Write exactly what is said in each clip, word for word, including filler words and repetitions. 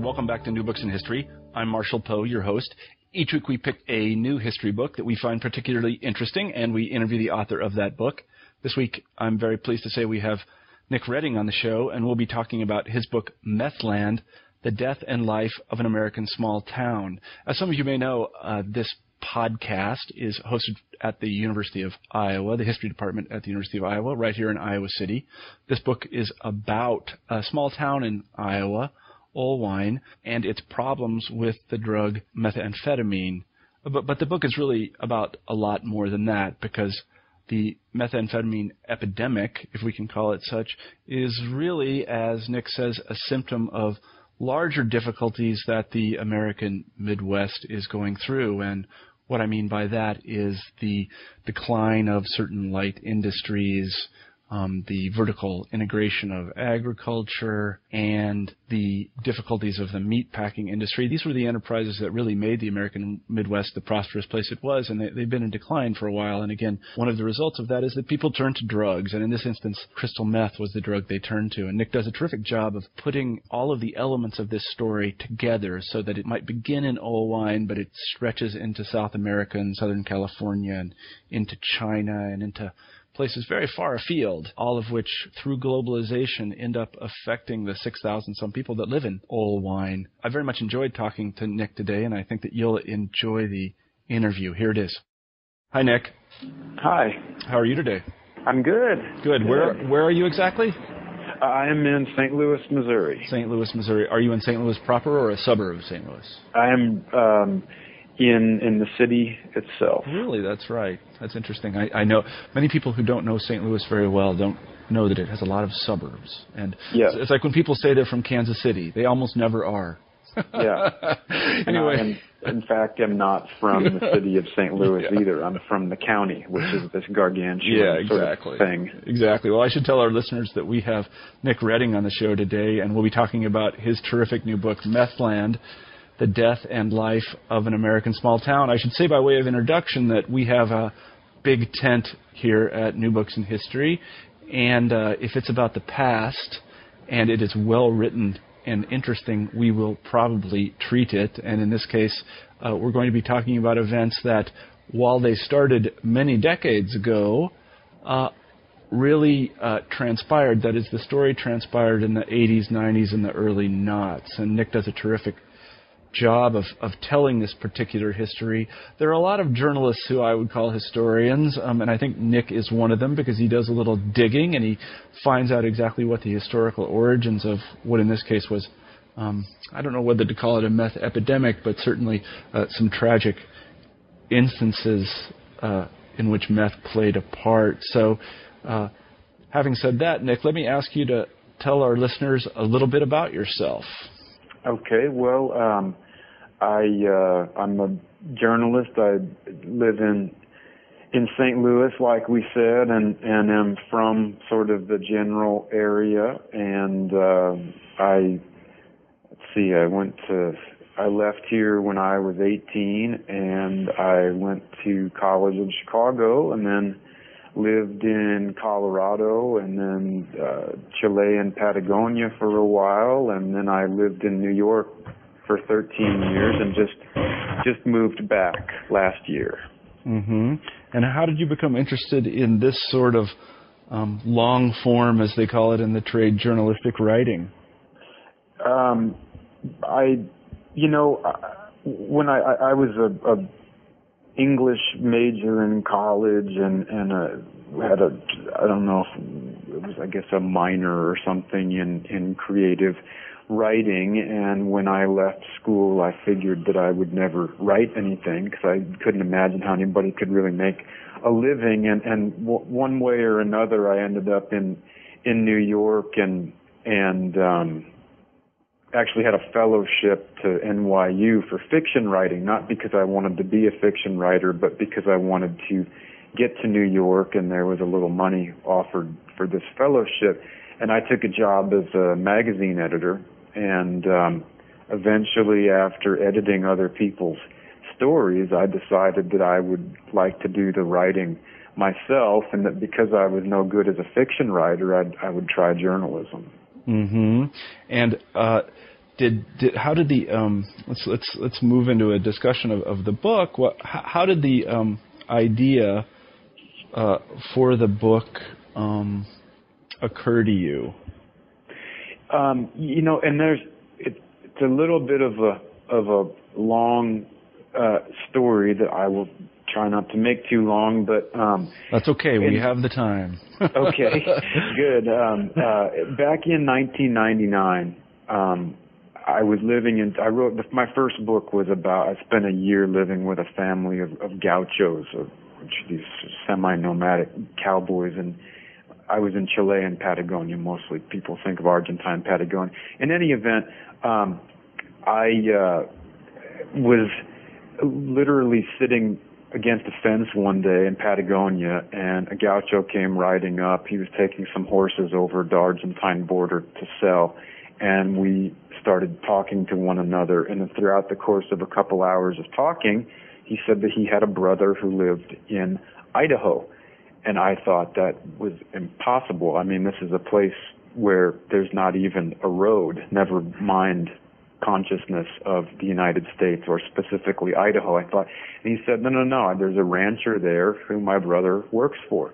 welcome back to New Books in History. I'm Marshall Poe, your host. Each week we pick a new history book that we find particularly interesting, and we interview the author of that book. This week, I'm very pleased to say we have Nick Redding on the show, and we'll be talking about his book, Methland, The Death and Life of an American Small Town. As some of you may know, uh, this podcast is hosted at the University of Iowa, the history department at the University of Iowa, right here in Iowa City. This book is about a small town in Iowa, Olwine, and its problems with the drug methamphetamine. But, but the book is really about a lot more than that, because the methamphetamine epidemic, if we can call it such, is really, as Nick says, a symptom of larger difficulties that the American Midwest is going through. And what I mean by that is the decline of certain light industries, um, the vertical integration of agriculture, and the difficulties of the meatpacking industry. These were the enterprises that really made the American Midwest the prosperous place it was, and they, they've been in decline for a while. And again, one of the results of that is that people turned to drugs, and in this instance, crystal meth was the drug they turned to. And Nick does a terrific job of putting all of the elements of this story together so that it might begin in Olwine, but it stretches into South America and Southern California and into China and into places very far afield, all of which, through globalization, end up affecting the six thousand some people that live in Olwine. I very much enjoyed talking to Nick today, and I think that you'll enjoy the interview. Here it is. Hi, Nick. Hi. How are you today? I'm good. Good. good. Where Where are you exactly? I am in Saint Louis, Missouri. Saint Louis, Missouri. Are you in Saint Louis proper or a suburb of Saint Louis? I am um, in in the city itself. Really? That's right. That's interesting. I, I know many people who don't know Saint Louis very well don't know that it has a lot of suburbs. And yes. it's, it's like when people say they're from Kansas City. They almost never are. Yeah. Anyway. And I, in fact, am not from the city of Saint Louis yeah. either. I'm from the county, which is this gargantuan yeah, exactly. sort of thing. Exactly. Well, I should tell our listeners that we have Nick Redding on the show today, and we'll be talking about his terrific new book, Methland, The Death and Life of an American Small Town. I should say by way of introduction that we have a big tent here at New Books in History, and uh, if it's about the past and it is well written and interesting, we will probably treat it. And in this case, uh, we're going to be talking about events that, while they started many decades ago, uh, really uh, transpired. That is, the story transpired in the eighties, nineties, and the early noughts. And Nick does a terrific job of, of telling this particular history. There are a lot of journalists who I would call historians, um, and I think Nick is one of them because he does a little digging and he finds out exactly what the historical origins of what in this case was, um, I don't know whether to call it a meth epidemic, but certainly uh, some tragic instances uh, in which meth played a part. So uh, having said that, Nick, let me ask you to tell our listeners a little bit about yourself. Okay, well, um, I, uh, I'm a journalist. I live in in Saint Louis, like we said, and, and am from sort of the general area. And uh, I, let's see, I went to, I left here when I was eighteen, and I went to college in Chicago, and then lived in Colorado, and then uh, Chile and Patagonia for a while, and then I lived in New York for thirteen years, and just just moved back last year. Mm-hmm. And how did you become interested in this sort of um, long form, as they call it in the trade, journalistic writing? Um, I, you know, when I, I was a, a English major in college, and and uh, had a I don't know if it was I guess a minor or something in in creative writing. And when I left school, I figured that I would never write anything because I couldn't imagine how anybody could really make a living. And and w- one way or another, I ended up in in New York, and and um, actually had a fellowship to N Y U for fiction writing, not because I wanted to be a fiction writer, but because I wanted to get to New York, and there was a little money offered for this fellowship. And I took a job as a magazine editor, and um, eventually, after editing other people's stories, I decided that I would like to do the writing myself, and that because I was no good as a fiction writer, I'd, I would try journalism. Mm-hmm. And uh, did, did how did the um, let's let's let's move into a discussion of, of the book. What how, how did the um, idea uh, for the book um, occur to you? Um, you know, and there's it, it's a little bit of a of a long uh, story that I will try not to make too long, but um, that's okay. We have the time. Okay, good. Um, uh, back in nineteen ninety-nine, um, I was living in. I wrote my first book was about. I spent a year living with a family of, of gauchos, of, which are these semi-nomadic cowboys, and I was in Chile and Patagonia mostly. People think of Argentine Patagonia. In any event, um, I uh, was literally sitting against a fence one day in Patagonia, and a gaucho came riding up. He was taking some horses over the Argentine border to sell, and we started talking to one another. And throughout the course of a couple hours of talking, he said that he had a brother who lived in Idaho. And I thought that was impossible. I mean, this is a place where there's not even a road, never mind consciousness of the United States, or specifically Idaho. I thought, and he said, no, no, no, there's a rancher there who my brother works for.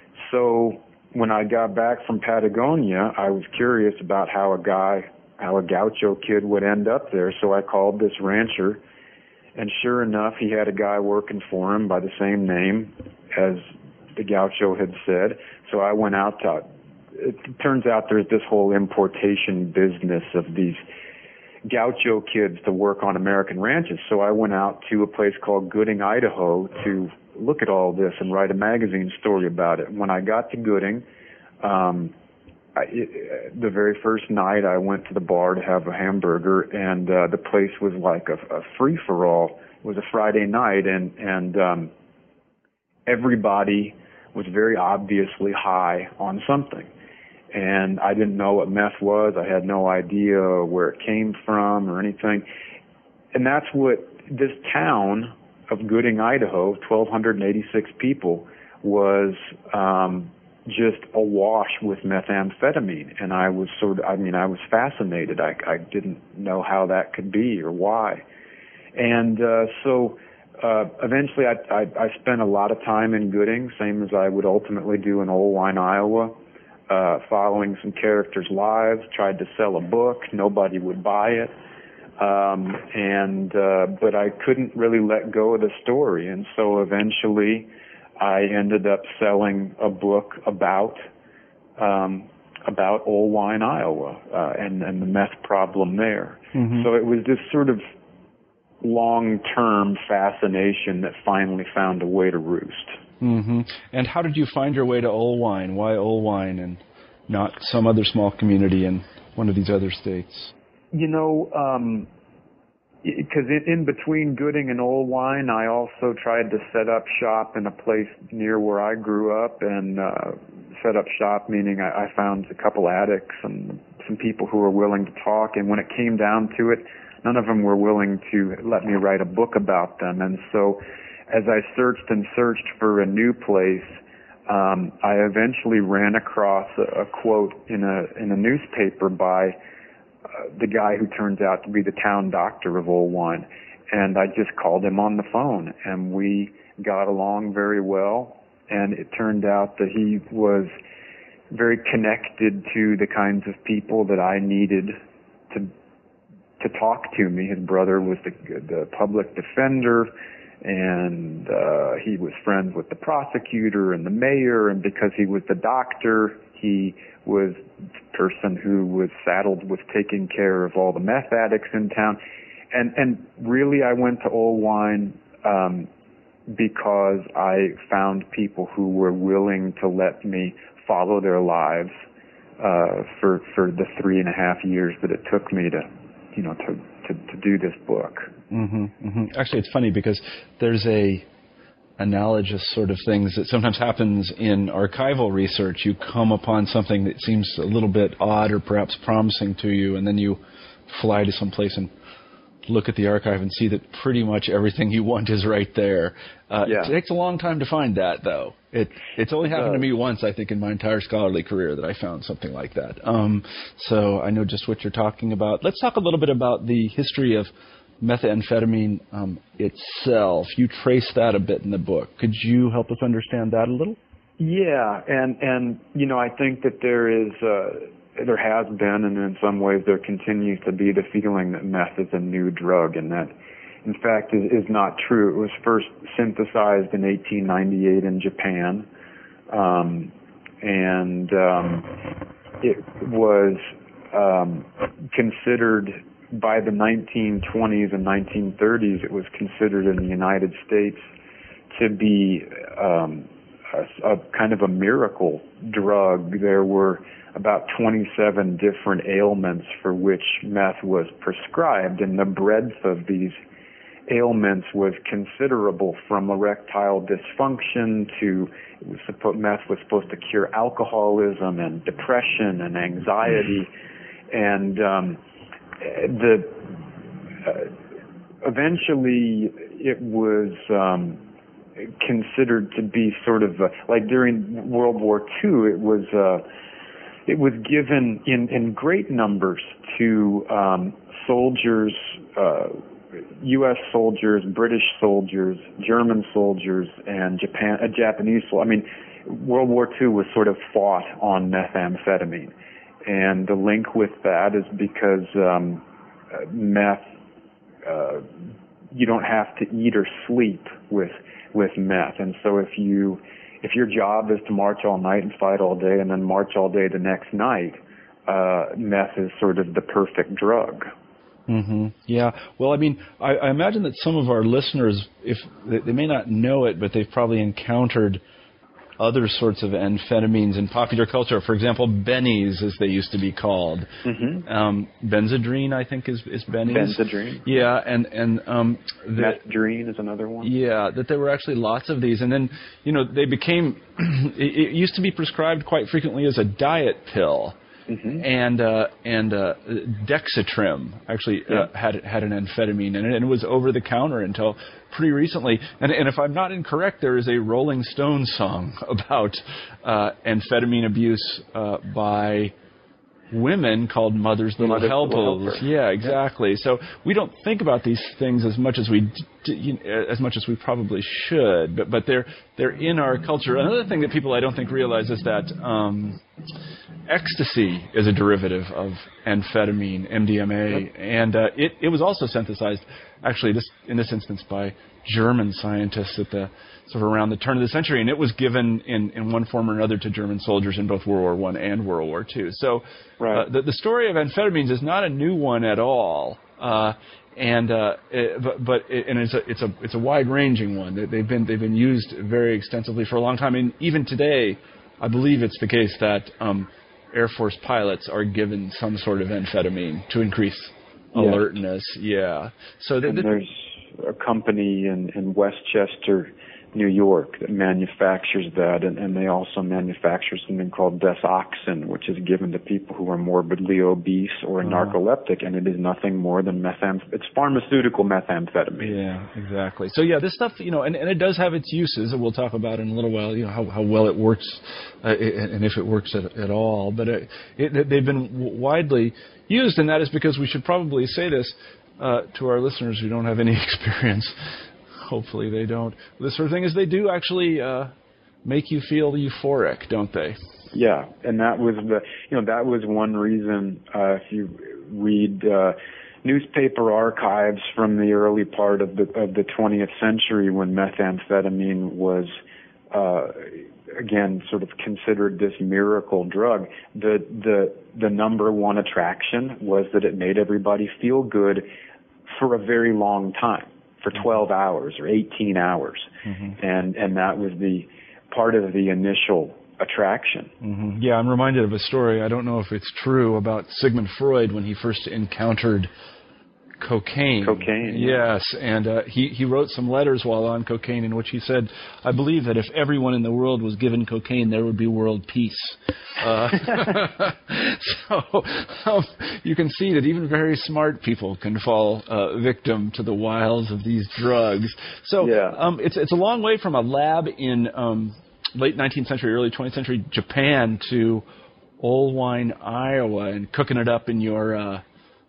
So when I got back from Patagonia, I was curious about how a guy, how a gaucho kid would end up there. So I called this rancher, and sure enough, he had a guy working for him by the same name as the gaucho had said. So I went out to, it turns out there's this whole importation business of these gaucho kids to work on American ranches. So I went out to a place called Gooding, Idaho to look at all this and write a magazine story about it. When I got to Gooding, um, I, it, the very first night I went to the bar to have a hamburger, and uh, the place was like a, a free-for-all. It was a Friday night, and, and um, everybody was very obviously high on something. And I didn't know what meth was. I had no idea where it came from or anything. And that's what this town of Gooding, Idaho, one thousand two hundred eighty-six people, was um, just awash with methamphetamine. And I was sort of, I mean, I was fascinated. I, I didn't know how that could be or why. And uh, so uh, eventually I, I, I spent a lot of time in Gooding, same as I would ultimately do in Oelwein, Iowa. Uh, following some characters' lives, tried to sell a book. Nobody would buy it. Um, and, uh, but I couldn't really let go of the story. And so eventually I ended up selling a book about, um, about Oelwein, Iowa, uh, and, and the meth problem there. Mm-hmm. So it was this sort of long-term fascination that finally found a way to roost. Mm-hmm. And how did you find your way to Oelwein? Why Oelwein and not some other small community in one of these other states? You know, um, because in, in between Gooding and Oelwein, I also tried to set up shop in a place near where I grew up, and uh, set up shop meaning I, I found a couple addicts and some people who were willing to talk. And when it came down to it, none of them were willing to let me write a book about them. And so as I searched and searched for a new place, um, I eventually ran across a, a quote in a in a newspaper by uh, the guy who turns out to be the town doctor of Oelwein, and I just called him on the phone, and we got along very well. And it turned out that he was very connected to the kinds of people that I needed to to talk to me. His brother was the the public defender, and uh, he was friends with the prosecutor and the mayor, and because he was the doctor, he was the person who was saddled with taking care of all the meth addicts in town. And and really I went to Oelwein um, because I found people who were willing to let me follow their lives uh, for for the three and a half years that it took me to, you know, to to, to do this book. Mm-hmm, mm-hmm. Actually, it's funny because there's a analogous sort of things that sometimes happens in archival research. You come upon something that seems a little bit odd or perhaps promising to you, and then you fly to some place and look at the archive and see that pretty much everything you want is right there. Uh, yeah. It takes a long time to find that, though. It It's only happened to me once, I think, in my entire scholarly career that I found something like that. Um, so I know just what you're talking about. Let's talk a little bit about the history of methamphetamine um, itself. You trace that a bit in the book. Could you help us understand that a little? Yeah, and, and you know, I think that there is... Uh, There has been, and in some ways there continues to be, the feeling that meth is a new drug, and that, in fact, is, is not true. It was first synthesized in eighteen ninety-eight in Japan, um, and um, it was um, considered, by the nineteen twenties and nineteen thirties, it was considered in the United States to be um, a, a kind of a miracle drug. There were about twenty-seven different ailments for which meth was prescribed, and the breadth of these ailments was considerable, from erectile dysfunction to it was supposed, meth was supposed to cure alcoholism and depression and anxiety, and um, the uh, eventually it was um, considered to be sort of a, like during World War Two, it was. Uh, It was given in, in great numbers to um, soldiers, uh, U S soldiers, British soldiers, German soldiers, and Japan, uh, Japanese soldiers. I mean, World War Two was sort of fought on methamphetamine. And the link with that is because um, meth, uh, you don't have to eat or sleep with with meth. And so if you If your job is to march all night and fight all day and then march all day the next night, uh, meth is sort of the perfect drug. Mm-hmm. Yeah. Well, I mean, I, I imagine that some of our listeners, if they, they may not know it, but they've probably encountered other sorts of amphetamines in popular culture. For example, bennies, as they used to be called. Mm-hmm. Um, Benzedrine, I think, is, is bennies. Benzedrine. Yeah, and and um, Methadrine is another one. Yeah, that there were actually lots of these, and then you know they became. it, it used to be prescribed quite frequently as a diet pill. Mm-hmm. And uh, and uh, Dexatrim actually yeah. uh, had had an amphetamine in it, and it was over the counter until pretty recently. And, and if I'm not incorrect, there is a Rolling Stones song about uh, amphetamine abuse uh, by women called Mother's Little Mother's Helpers. Little Helper. Yeah, exactly. Yeah. So we don't think about these things as much as we d- you know, as much as we probably should, but but they're they're in our culture. Another thing that people I don't think realize is that um, ecstasy is a derivative of amphetamine, M D M A, yep. and uh, it it was also synthesized, actually, this in this instance by German scientists at the sort of around the turn of the century, and it was given in, in one form or another to German soldiers in both World War One and World War Two. So right. uh, the, the story of amphetamines is not a new one at all, uh, and uh, it, but, but it, and it's a it's a it's a wide-ranging one. They, they've been they've been used very extensively for a long time, and even today, I believe it's the case that um, Air Force pilots are given some sort of amphetamine to increase alertness. Yeah. yeah. So the, and the, there's a company in, in Westchester, New York, that manufactures that, and, and they also manufacture something called Desoxyn, which is given to people who are morbidly obese or uh-huh. narcoleptic, and it is nothing more than methamph. It's pharmaceutical methamphetamine. Yeah, exactly. So yeah, this stuff, you know, and, and it does have its uses, and we'll talk about in a little while, you know, how, how well it works, uh, and if it works at, at all. But it, it, they've been widely used, and that is because we should probably say this uh, to our listeners who don't have any experience. Hopefully they don't. This sort of thing is they do actually uh, make you feel euphoric, don't they? Yeah, and that was the you know that was one reason. Uh, if you read uh, newspaper archives from the early part of the of the twentieth century, when methamphetamine was uh, again sort of considered this miracle drug, the the the number one attraction was that it made everybody feel good for a very long time. For twelve hours or eighteen hours, mm-hmm. and and that was the part of the initial attraction. Mm-hmm. Yeah, I'm reminded of a story. I don't know if it's true about Sigmund Freud when he first encountered cocaine. Cocaine. Yes, and uh, he, he wrote some letters while on cocaine in which he said, I believe that if everyone in the world was given cocaine, there would be world peace. Uh, so um, you can see that even very smart people can fall uh, victim to the wiles of these drugs. So yeah. um, it's, it's a long way from a lab in um, late nineteenth century, early twentieth century Japan to Olwine, Iowa, and cooking it up in your uh,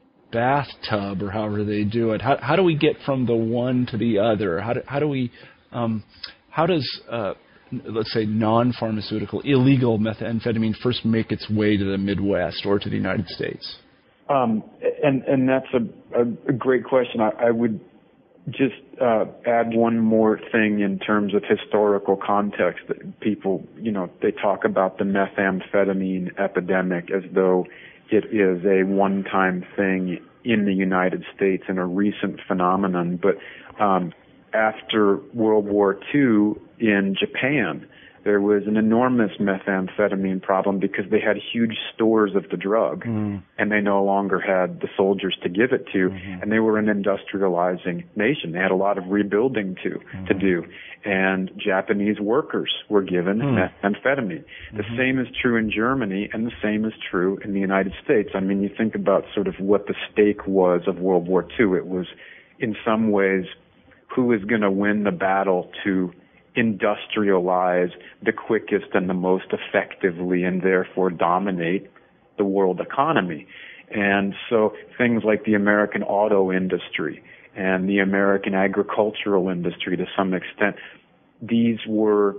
bathtub or however they do it. How, how do we get from the one to the other? How do, how do we, um, how does, uh, let's say, non-pharmaceutical, illegal methamphetamine first make its way to the Midwest or to the United States? Um, and, and that's a, a, a great question. I, I would just uh, add one more thing in terms of historical context. That people, you know, they talk about the methamphetamine epidemic as though it is a one-time thing in the United States and a recent phenomenon. But um, after World War Two in Japan, there was an enormous methamphetamine problem because they had huge stores of the drug, mm. and they no longer had the soldiers to give it to, mm-hmm. and they were an industrializing nation. They had a lot of rebuilding to mm-hmm. to do, and Japanese workers were given mm. methamphetamine. The mm-hmm. same is true in Germany, and the same is true in the United States. I mean, you think about sort of what the stake was of World War Two. It was, in some ways, who is going to win the battle to industrialize the quickest and the most effectively and therefore dominate the world economy. And so things like the American auto industry and the American agricultural industry to some extent, these were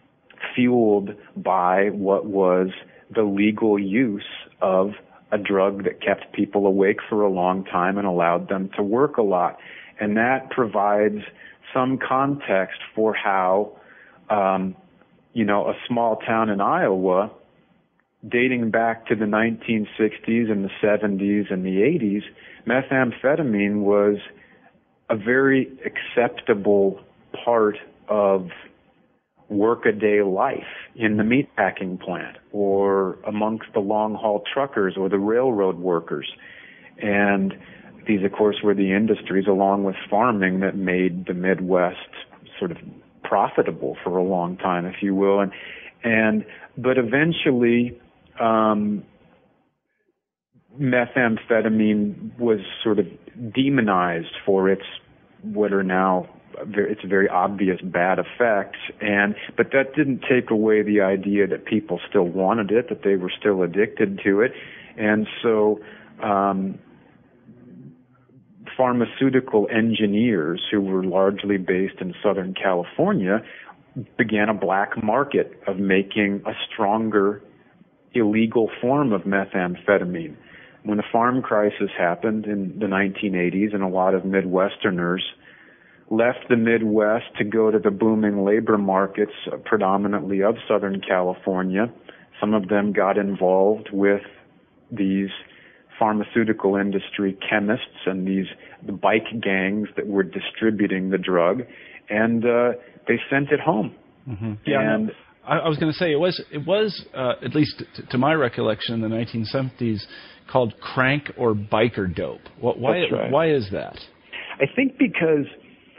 fueled by what was the legal use of a drug that kept people awake for a long time and allowed them to work a lot. And that provides some context for how, um, you know, a small town in Iowa, dating back to the nineteen sixties and the seventies and the eighties, methamphetamine was a very acceptable part of workaday life in the meatpacking plant or amongst the long-haul truckers or the railroad workers. And these, of course, were the industries, along with farming, that made the Midwest sort of profitable for a long time, if you will. And, and but eventually, um, methamphetamine was sort of demonized for its what are now its very obvious bad effects. And but that didn't take away the idea that people still wanted it, that they were still addicted to it, and so. Um, Pharmaceutical engineers who were largely based in Southern California began a black market of making a stronger illegal form of methamphetamine. When the farm crisis happened in the nineteen eighties, and a lot of Midwesterners left the Midwest to go to the booming labor markets, uh, predominantly of Southern California, some of them got involved with these pharmaceutical industry chemists and these the bike gangs that were distributing the drug, and uh, they sent it home. Mm-hmm. Yeah, and I, I was going to say it was it was uh, at least t- to my recollection in the nineteen seventies called crank or biker dope. What, why That's right. why is that? I think because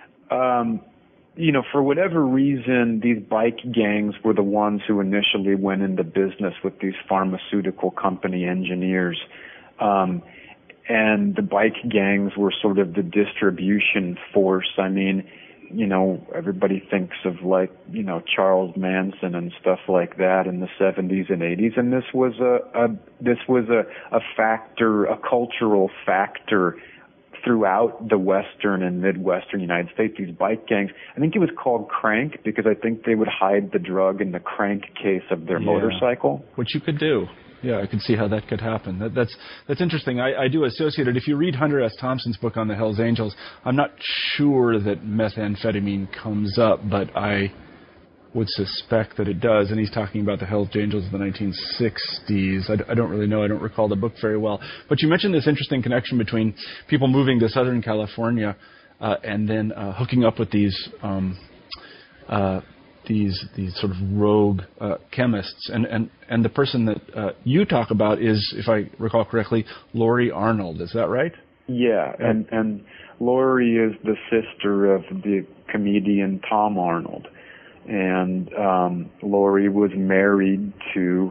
um, you know, for whatever reason, these bike gangs were the ones who initially went into business with these pharmaceutical company engineers. Um, and the bike gangs were sort of the distribution force. I mean, you know, everybody thinks of like, you know, Charles Manson and stuff like that in the seventies and eighties. And this was a, a this was a, a factor, a cultural factor throughout the Western and Midwestern United States, these bike gangs. I think it was called crank because I think they would hide the drug in the crankcase of their yeah. motorcycle. Which you could do. Yeah, I can see how that could happen. That, that's that's interesting. I, I do associate it. If you read Hunter S. Thompson's book on the Hells Angels, I'm not sure that methamphetamine comes up, but I would suspect that it does. And he's talking about the Hells Angels of the nineteen sixties. I, I don't really know. I don't recall the book very well. But you mentioned this interesting connection between people moving to Southern California uh, and then uh, hooking up with these um, uh, these these sort of rogue uh, chemists. And, and, and the person that uh, you talk about is, if I recall correctly, Laurie Arnold. Is that right? Yeah, and and Lori is the sister of the comedian Tom Arnold, and um, Lori was married to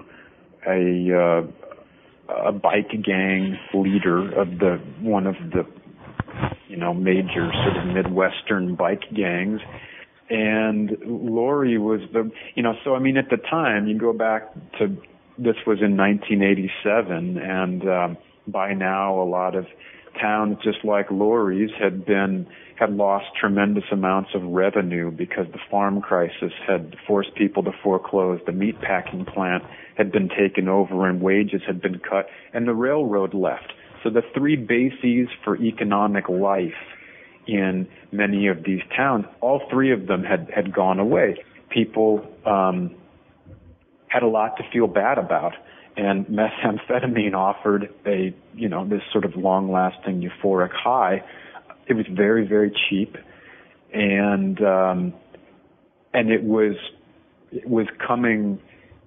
a uh, a bike gang leader of the one of the you know major sort of Midwestern bike gangs. And Lori was the, you know, so I mean, at the time, you go back to, this was in nineteen eighty-seven, and um, by now a lot of towns just like Lori's had been, had lost tremendous amounts of revenue because the farm crisis had forced people to foreclose. The meatpacking plant had been taken over and wages had been cut, and the railroad left. So the three bases for economic life in many of these towns, all three of them had, had gone away. People um, had a lot to feel bad about, and methamphetamine offered a, you know, this sort of long-lasting euphoric high. It was very, very cheap, and um, and it was it was coming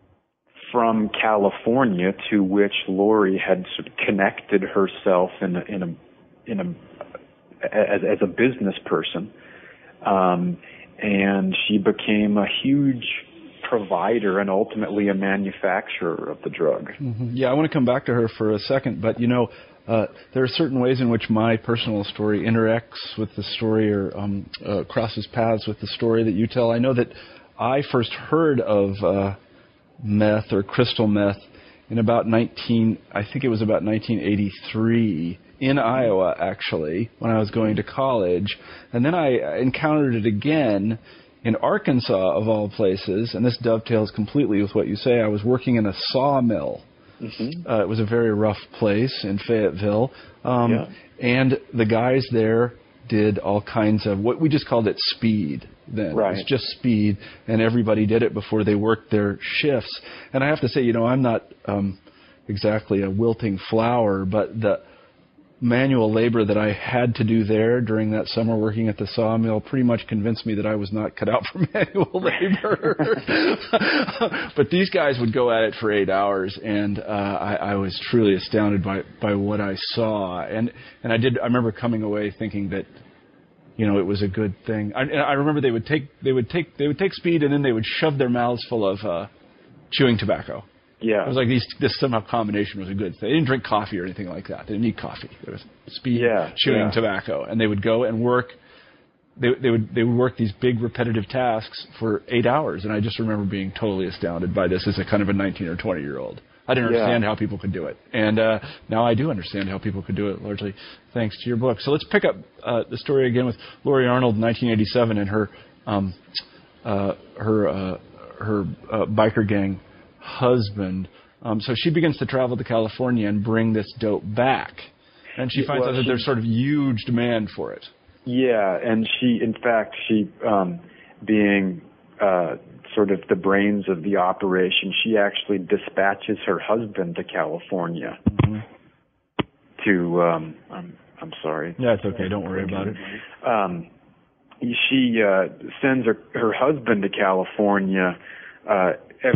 from California, to which Lori had sort of connected herself in a, in a in a As, as a business person, um, and she became a huge provider and ultimately a manufacturer of the drug. Mm-hmm. Yeah, I want to come back to her for a second, but you know, uh, there are certain ways in which my personal story interacts with the story or um, uh, crosses paths with the story that you tell. I know that I first heard of uh, meth or crystal meth in about nineteen, I think it was about nineteen eighty-three. In Iowa, actually, when I was going to college. And then I encountered it again in Arkansas, of all places, and this dovetails completely with what you say. I was working in a sawmill. Mm-hmm. Uh, it was a very rough place in Fayetteville. Um, yeah. And the guys there did all kinds of, what we just called it speed then. Right. It was just speed, and everybody did it before they worked their shifts. And I have to say, you know, I'm not um, exactly a wilting flower, but the manual labor that I had to do there during that summer working at the sawmill pretty much convinced me that I was not cut out for manual labor. But these guys would go at it for eight hours, and uh, I, I was truly astounded by, by what I saw. And and I did. I remember coming away thinking that, you know, it was a good thing. I, I remember they would take they would take they would take speed, and then they would shove their mouths full of uh, chewing tobacco. Yeah. It was like these, this somehow combination was a good thing. They didn't drink coffee or anything like that. They didn't eat coffee. It was speed, yeah, chewing yeah. tobacco. And they would go and work. They, they would they would work these big repetitive tasks for eight hours. And I just remember being totally astounded by this as a kind of a nineteen or twenty year old. I didn't understand yeah. how people could do it. And uh, now I do understand how people could do it, largely thanks to your book. So let's pick up uh, the story again with Lori Arnold in nineteen eighty-seven and her um, uh, her uh, her uh, biker gang husband. Um, so she begins to travel to California and bring this dope back. And she finds well, out that she, there's sort of huge demand for it. Yeah, and she, in fact, she, um, being uh, sort of the brains of the operation, she actually dispatches her husband to California mm-hmm. to, um, I'm, I'm sorry. Yeah, it's okay. Don't worry about it. Um, she uh, sends her, her husband to California uh,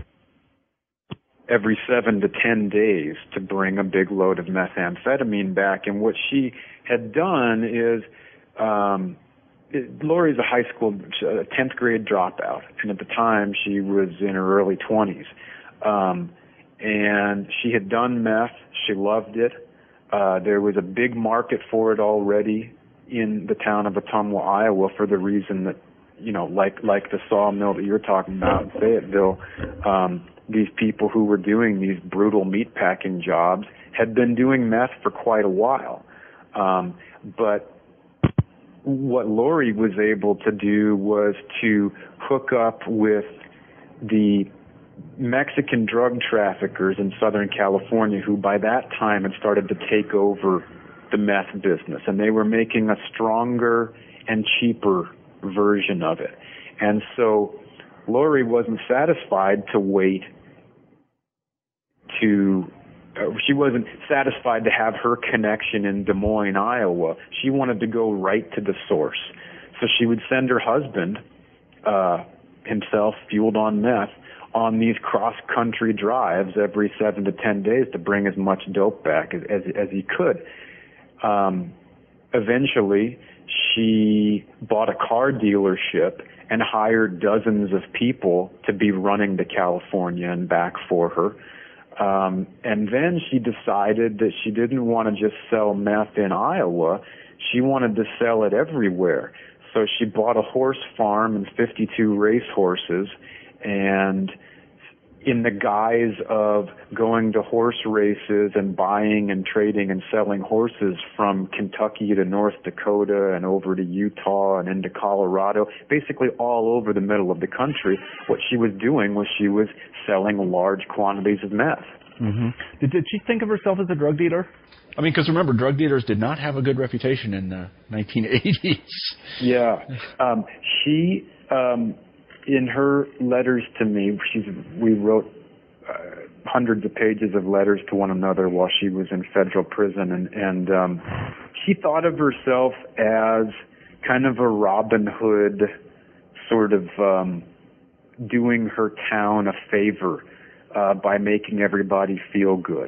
every seven to ten days to bring a big load of methamphetamine back. And what she had done is, um, it, Lori's a high school, a tenth grade dropout, and at the time she was in her early twenties. Um, and she had done meth. She loved it. Uh, there was a big market for it already in the town of Ottumwa, Iowa, for the reason that, you know, like like the sawmill that you're talking about in Fayetteville, um, these people who were doing these brutal meatpacking jobs had been doing meth for quite a while. Um, but what Lori was able to do was to hook up with the Mexican drug traffickers in Southern California, who by that time had started to take over the meth business, and they were making a stronger and cheaper version of it. And so Lori wasn't satisfied to wait to, uh, she wasn't satisfied to have her connection in Des Moines, Iowa. She wanted to go right to the source. So she would send her husband, uh, himself fueled on meth, on these cross-country drives every seven to ten days to bring as much dope back as, as, as he could. Um, eventually, she bought a car dealership and hired dozens of people to be running to California and back for her. Um, and then she decided that she didn't want to just sell meth in Iowa. She wanted to sell it everywhere. So she bought a horse farm and fifty-two race horses, and in the guise of going to horse races and buying and trading and selling horses from Kentucky to North Dakota and over to Utah and into Colorado, basically all over the middle of the country, what she was doing was she was selling large quantities of meth. Mm-hmm. Did, did she think of herself as a drug dealer? I mean, because remember, drug dealers did not have a good reputation in the nineteen eighties. Yeah. Um, she... Um, In her letters to me, she's, we wrote uh, hundreds of pages of letters to one another while she was in federal prison, and, and um, she thought of herself as kind of a Robin Hood, sort of um, doing her town a favor uh, by making everybody feel good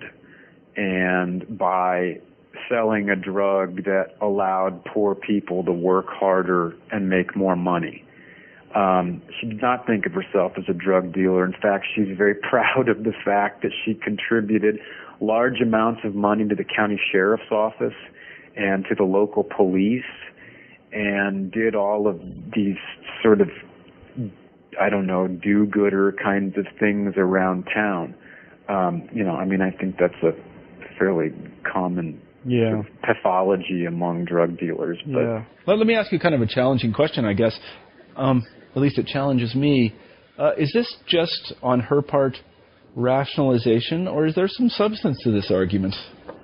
and by selling a drug that allowed poor people to work harder and make more money. Um, she did not think of herself as a drug dealer. In fact, she's very proud of the fact that she contributed large amounts of money to the county sheriff's office and to the local police and did all of these sort of, I don't know, do-gooder kinds of things around town. Um, you know, I mean, I think that's a fairly common yeah. sort of pathology among drug dealers. But yeah. Well, let me ask you kind of a challenging question, I guess. Um, at least it challenges me. Uh, is this just, on her part, rationalization, or is there some substance to this argument?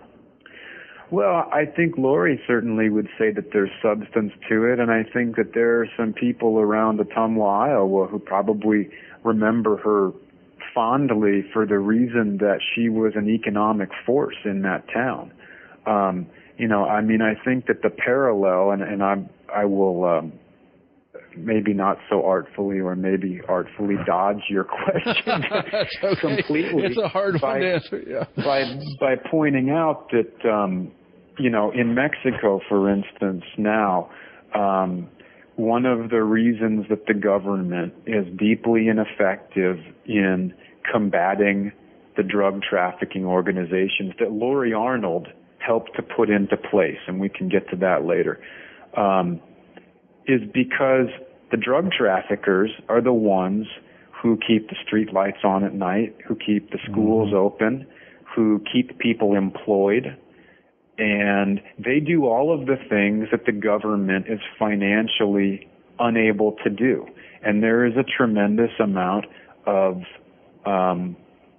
Well, I think Lori certainly would say that there's substance to it, and I think that there are some people around Ottumwa, Iowa, who probably remember her fondly for the reason that she was an economic force in that town. Um, you know, I mean, I think that the parallel, and, and I, I will... Um, maybe not so artfully or maybe artfully dodge your question okay. completely. It's a hard by, one to answer, yeah. By, by pointing out that, um, you know, in Mexico, for instance, now, um, one of the reasons that the government is deeply ineffective in combating the drug trafficking organizations that Lori Arnold helped to put into place, and we can get to that later, um, is because the drug traffickers are the ones who keep the street lights on at night, who keep the schools mm-hmm. open, who keep people employed, and they do all of the things that the government is financially unable to do. And there is a tremendous amount of um,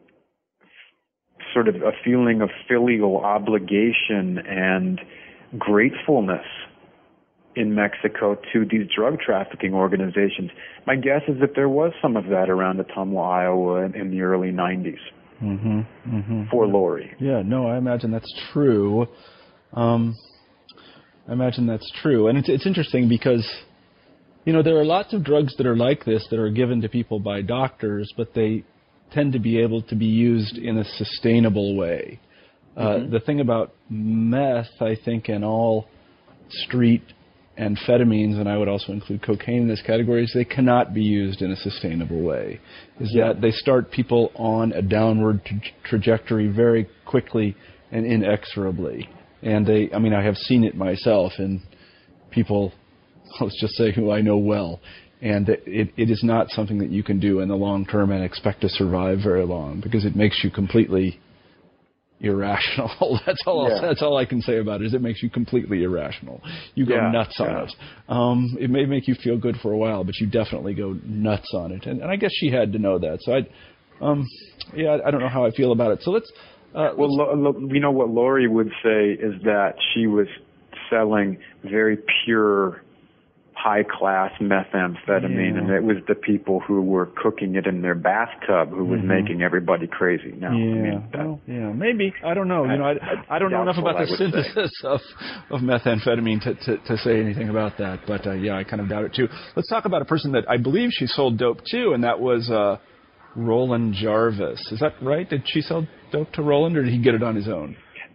sort of a feeling of filial obligation and gratefulness in Mexico to these drug trafficking organizations. My guess is that there was some of that around Ottumwa, Iowa in, in the early nineties mm-hmm, mm-hmm. for Lori. Yeah, no, I imagine that's true. Um, I imagine that's true. And it's, it's interesting because, you know, there are lots of drugs that are like this that are given to people by doctors, but they tend to be able to be used in a sustainable way. Uh, mm-hmm. The thing about meth, I think, and all street amphetamines, and I would also include cocaine in this category, is they cannot be used in a sustainable way. Is yeah. that they start people on a downward tra- trajectory very quickly and inexorably. And they, I mean, I have seen it myself in people, let's just say, who I know well. And it, it is not something that you can do in the long term and expect to survive very long, because it makes you completely irrational. That's all. Yeah. That's all I can say about it. Is it makes you completely irrational. You go yeah, nuts on yeah. it. Um, it may make you feel good for a while, but you definitely go nuts on it. And, and I guess she had to know that. So I, um, yeah, I don't know how I feel about it. So let's. Uh, well, let's lo- lo- you know what Lori would say is that she was selling very pure, high-class methamphetamine, yeah. and it was the people who were cooking it in their bathtub who was mm-hmm. making everybody crazy. No, yeah, I mean, that, well, yeah, maybe. I don't know. You know, I, I, I don't know enough about the synthesis of, of methamphetamine to, to, to say anything about that. But uh, yeah, I kind of doubt it too. Let's talk about a person that I believe she sold dope to, and that was uh, Roland Jarvis. Is that right? Did she sell dope to Roland, or did he get it on his own?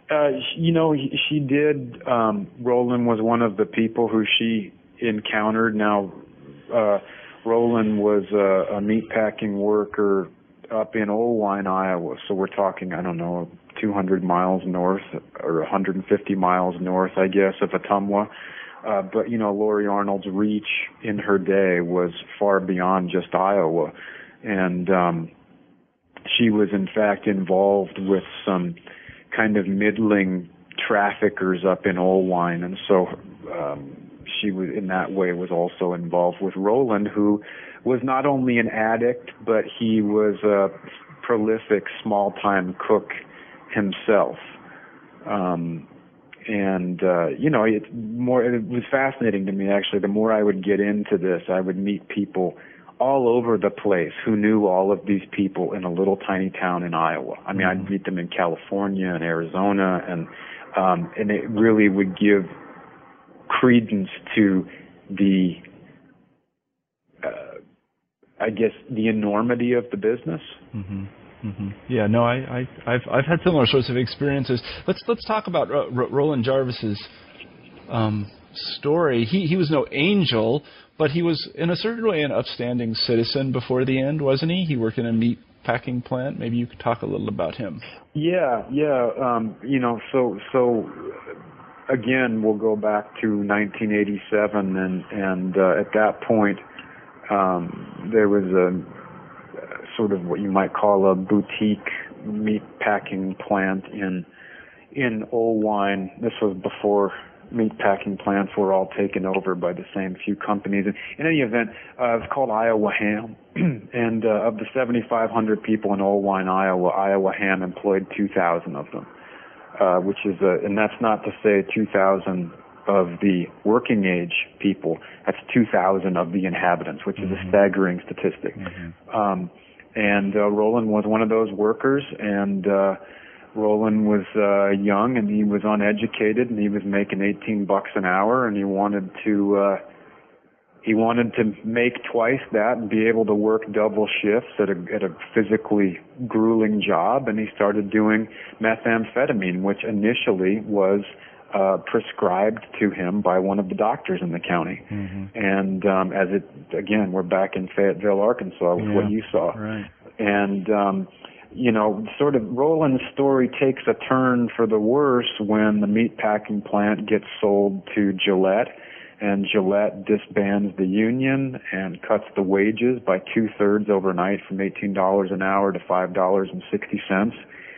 Uh, you know, he, she did. Um, Roland was one of the people who she encountered. Now, uh, Roland was a, a meatpacking worker up in Oelwein, Iowa. So we're talking, I don't know, two hundred miles north or one hundred fifty miles north, I guess, of Ottumwa. Uh, but, you know, Lori Arnold's reach in her day was far beyond just Iowa. And um, she was, in fact, involved with some kind of middling traffickers up in Oelwein. And so um, she was, in that way, was also involved with Roland, who was not only an addict, but he was a prolific small-time cook himself. Um, and, uh, you know, it, more, it was fascinating to me, actually. The more I would get into this, I would meet people all over the place who knew all of these people in a little tiny town in Iowa. I mean, mm-hmm. I'd meet them in California and Arizona, and um, and it really would give credence to the, uh, I guess, the enormity of the business. Mm-hmm. Mm-hmm. Yeah, no, I, I, I've, I've had similar sorts of experiences. Let's let's talk about uh, R- Roland Jarvis's um, story. He he was no angel, but he was in a certain way an upstanding citizen before the end, wasn't he? He worked in a meat packing plant. Maybe you could talk a little about him. Yeah, yeah. Um, you know, so so again, we'll go back to nineteen eighty-seven, and and uh, at that point, um, there was a sort of what you might call a boutique meat packing plant in in Oelwein. This was before meat packing plants were all taken over by the same few companies. And in any event, uh, it's called Iowa Ham. and uh, of the seventy-five hundred people in Oelwein, Iowa, Iowa Ham employed two thousand of them, uh, which is a, and that's not to say two thousand of the working age people. That's two thousand of the inhabitants, which is mm-hmm. a staggering statistic. Mm-hmm. Um, and uh, Roland was one of those workers, and uh, Roland was uh, young, and he was uneducated, and he was making eighteen bucks an hour, and he wanted to uh, he wanted to make twice that and be able to work double shifts at a at a physically grueling job, and he started doing methamphetamine, which initially was uh, prescribed to him by one of the doctors in the county. Mm-hmm. And um, as it again, we're back in Fayetteville, Arkansas, with yeah, what you saw, right. and um, you know, sort of Roland's story takes a turn for the worse when the meatpacking plant gets sold to Gillette, and Gillette disbands the union and cuts the wages by two-thirds overnight from eighteen dollars an hour to five dollars and sixty cents.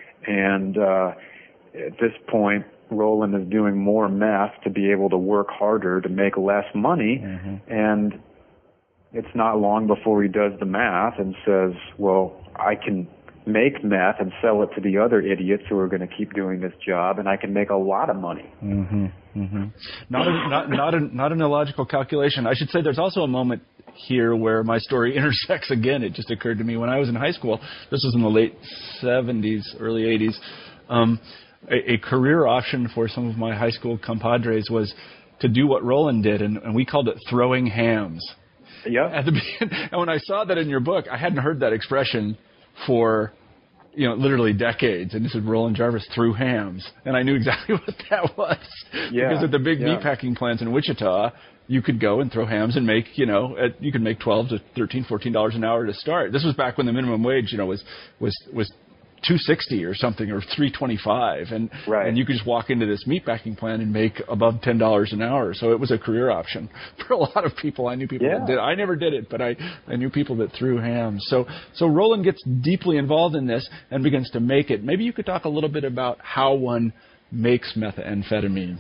And uh, at this point, Roland is doing more meth to be able to work harder to make less money, mm-hmm. and it's not long before he does the math and says, well, I can make meth and sell it to the other idiots who are going to keep doing this job, and I can make a lot of money. Mm-hmm, mm-hmm. Not, a, not, not, a, not an illogical calculation. I should say there's also a moment here where my story intersects again. It just occurred to me when I was in high school. This was in the late seventies, early eighties. Um, a, a career option for some of my high school compadres was to do what Roland did, and, and we called it throwing hams. Yeah. At the and when I saw that in your book, I hadn't heard that expression for, you know, literally decades. And this is Roland Jarvis threw hams. And I knew exactly what that was. Yeah. Because at the big yeah. meatpacking plants in Wichita, you could go and throw hams and make, you know, at, you could make twelve to thirteen, fourteen dollars an hour to start. This was back when the minimum wage, you know, was, was, was two sixty or something, or three twenty-five, and right. and you could just walk into this meatpacking plant and make above ten dollars an hour. So it was a career option for a lot of people. I knew people yeah. that did. I never did it, but I, I knew people that threw hams. So so Roland gets deeply involved in this and begins to make it. Maybe you could talk a little bit about how one makes methamphetamine.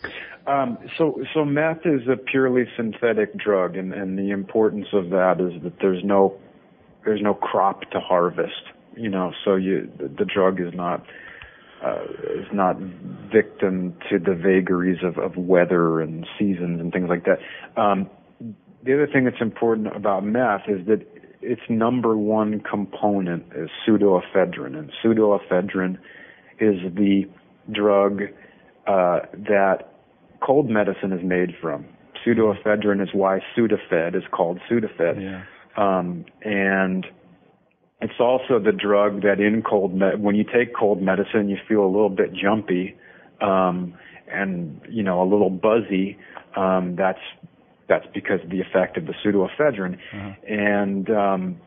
Um, so so meth is a purely synthetic drug, and, and the importance of that is that there's no there's no crop to harvest. You know, so you, the, the drug is not uh, is not victim to the vagaries of, of weather and seasons and things like that. Um, the other thing that's important about meth is that its number one component is pseudoephedrine, and pseudoephedrine is the drug uh, that cold medicine is made from. Pseudoephedrine is why Sudafed is called Sudafed, yeah. um, and It's also the drug that in cold med- when you take cold medicine, you feel a little bit jumpy, um, and you know a little buzzy. Um, that's that's because of the effect of the pseudoephedrine, uh-huh. and um,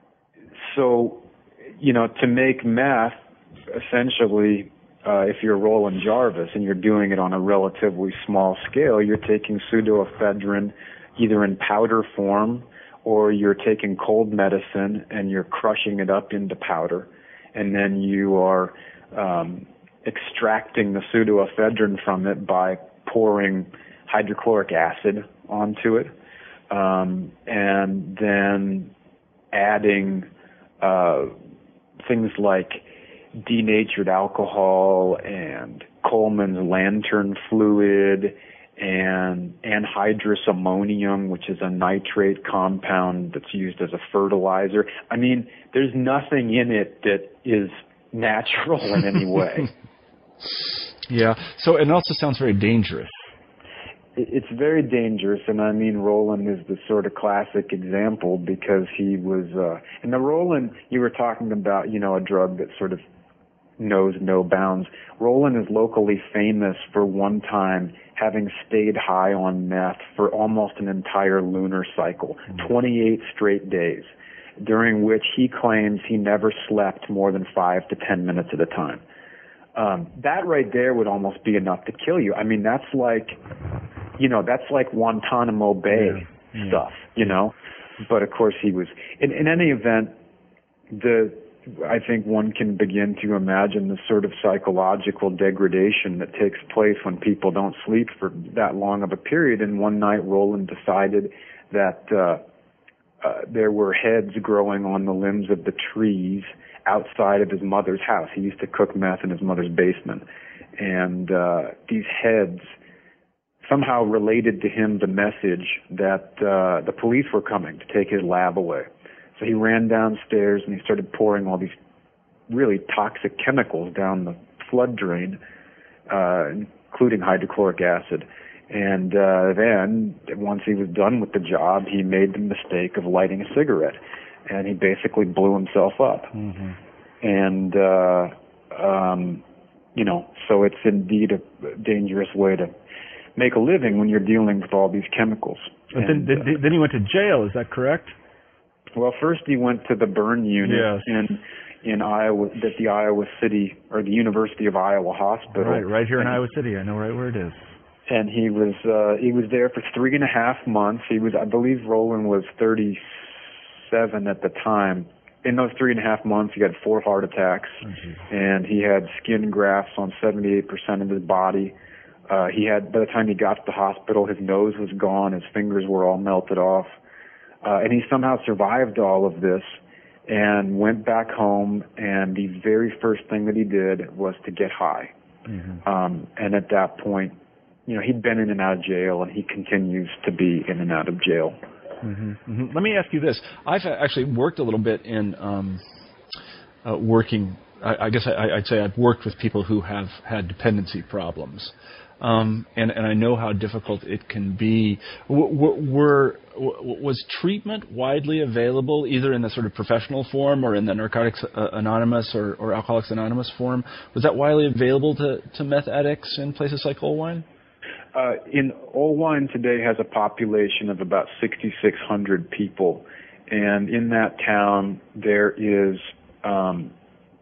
so you know to make meth, essentially, uh, if you're Roland Jarvis and you're doing it on a relatively small scale, you're taking pseudoephedrine either in powder form, or you're taking cold medicine and you're crushing it up into powder, and then you are um, extracting the pseudoephedrine from it by pouring hydrochloric acid onto it, um, and then adding uh, things like denatured alcohol and Coleman's lantern fluid and anhydrous ammonium, which is a nitrate compound that's used as a fertilizer. I mean, there's nothing in it that is natural in any way. Yeah. So it also sounds very dangerous. It's very dangerous, and I mean, Roland is the sort of classic example because he was, uh, and the Roland, you were talking about, you know, a drug that sort of knows no bounds. Roland is locally famous for one time having stayed high on meth for almost an entire lunar cycle, mm-hmm. twenty-eight straight days, during which he claims he never slept more than five to ten minutes at a time. Um, that right there would almost be enough to kill you. I mean, that's like, you know, that's like Guantanamo Bay yeah. stuff, yeah. you know. But of course he was. In, in any event, the I think one can begin to imagine the sort of psychological degradation that takes place when people don't sleep for that long of a period. And one night, Roland decided that uh, uh, there were heads growing on the limbs of the trees outside of his mother's house. He used to cook meth in his mother's basement. And uh, these heads somehow related to him the message that uh, the police were coming to take his lab away. So he ran downstairs and he started pouring all these really toxic chemicals down the flood drain, uh, including hydrochloric acid. And uh, then, once he was done with the job, he made the mistake of lighting a cigarette, and he basically blew himself up. Mm-hmm. And, uh, um, you know, so it's indeed a dangerous way to make a living when you're dealing with all these chemicals. But and, then, then, then he went to jail, is that correct? Well, first he went to the burn unit yes. in in Iowa, at the Iowa City or the University of Iowa Hospital. Right, right here in and, Iowa City. I know right where it is. And he was uh, he was there for three and a half months. He was, I believe, Roland was thirty-seven at the time. In those three and a half months, he had four heart attacks, mm-hmm. and he had skin grafts on seventy-eight percent of his body. Uh, he had, by the time he got to the hospital, his nose was gone, his fingers were all melted off. Uh, and he somehow survived all of this and went back home, and the very first thing that he did was to get high. Mm-hmm. Um, and at that point, you know, he'd been in and out of jail, and he continues to be in and out of jail. Mm-hmm. Mm-hmm. Let me ask you this. I've actually worked a little bit in um, uh, working, I, I guess I, I'd say I've worked with people who have had dependency problems. Um, and, and I know how difficult it can be. W- w- were, w- was treatment widely available, either in the sort of professional form or in the Narcotics uh, Anonymous or, or Alcoholics Anonymous form? Was that widely available to, to meth addicts in places like Olwine? Uh, in Olwine today has a population of about sixty-six hundred people, and in that town there is um,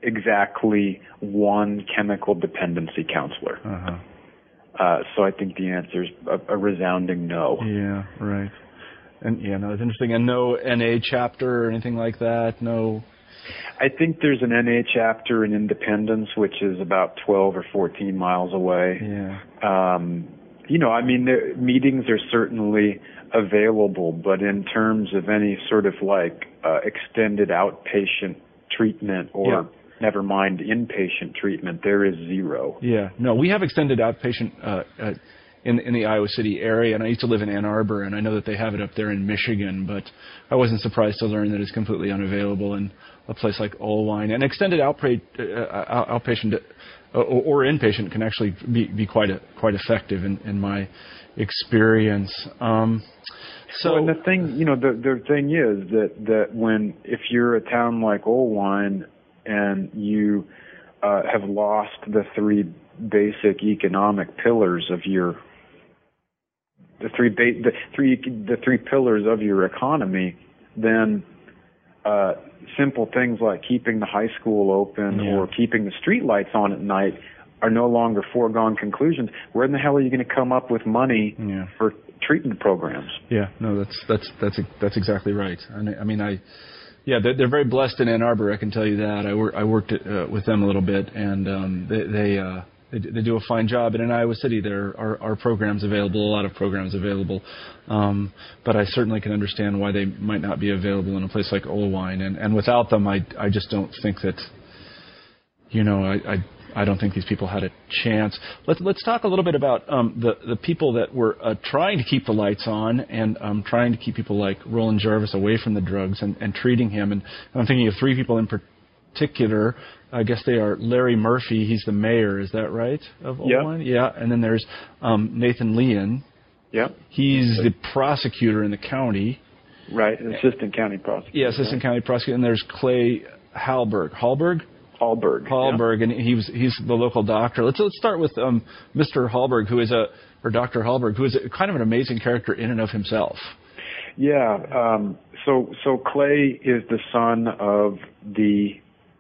exactly one chemical dependency counselor. Uh-huh. Uh, so I think the answer is a, a resounding no. Yeah, right. And yeah, no, it's interesting. And no N A chapter or anything like that? No. I think there's an N A chapter in Independence, which is about twelve or fourteen miles away. Yeah. Um, you know, I mean, the meetings are certainly available, but in terms of any sort of like uh, extended outpatient treatment or yeah. never mind inpatient treatment, there is zero. Yeah, no, we have extended outpatient uh, uh, in in the Iowa City area, and I used to live in Ann Arbor, and I know that they have it up there in Michigan, but I wasn't surprised to learn that it's completely unavailable in a place like Olwine. And extended outpa- uh, outpatient uh, or, or inpatient can actually be, be quite a, quite effective in, in my experience. Um, so, well, and the thing, you know, the the thing is that that when if you're a town like Olwine and you uh, have lost the three basic economic pillars of your the three ba- the three the three pillars of your economy, then uh, simple things like keeping the high school open yeah. or keeping the street lights on at night are no longer foregone conclusions. Where in the hell are you going to come up with money yeah. for treatment programs? Yeah, no, that's that's that's that's exactly right. I mean, I yeah, they're, they're very blessed in Ann Arbor. I can tell you that. I work I worked at, uh, with them a little bit, and um, they they, uh, they they do a fine job. And in Iowa City, there are, are programs available, a lot of programs available. Um, but I certainly can understand why they might not be available in a place like Olwine. And and without them, I I just don't think that. You know, I. I I don't think these people had a chance. Let's let's talk a little bit about um, the the people that were uh, trying to keep the lights on and um, trying to keep people like Roland Jarvis away from the drugs and, and treating him. And I'm thinking of three people in particular. I guess they are Larry Murphy. He's the mayor. Is that right? Of Olwine? Yeah. Yeah. And then there's um, Nathan Leon. Yeah. He's the prosecutor in the county. Right. An assistant county prosecutor. Yeah, assistant right. county prosecutor. And there's Clay Hallberg. Hallberg? Hallberg. Hallberg, yeah. and he was he's the local doctor. Let's let's start with um, Mister Hallberg, who is a or Doctor Hallberg, who is a, kind of an amazing character in and of himself. Yeah. Um, so so Clay is the son of the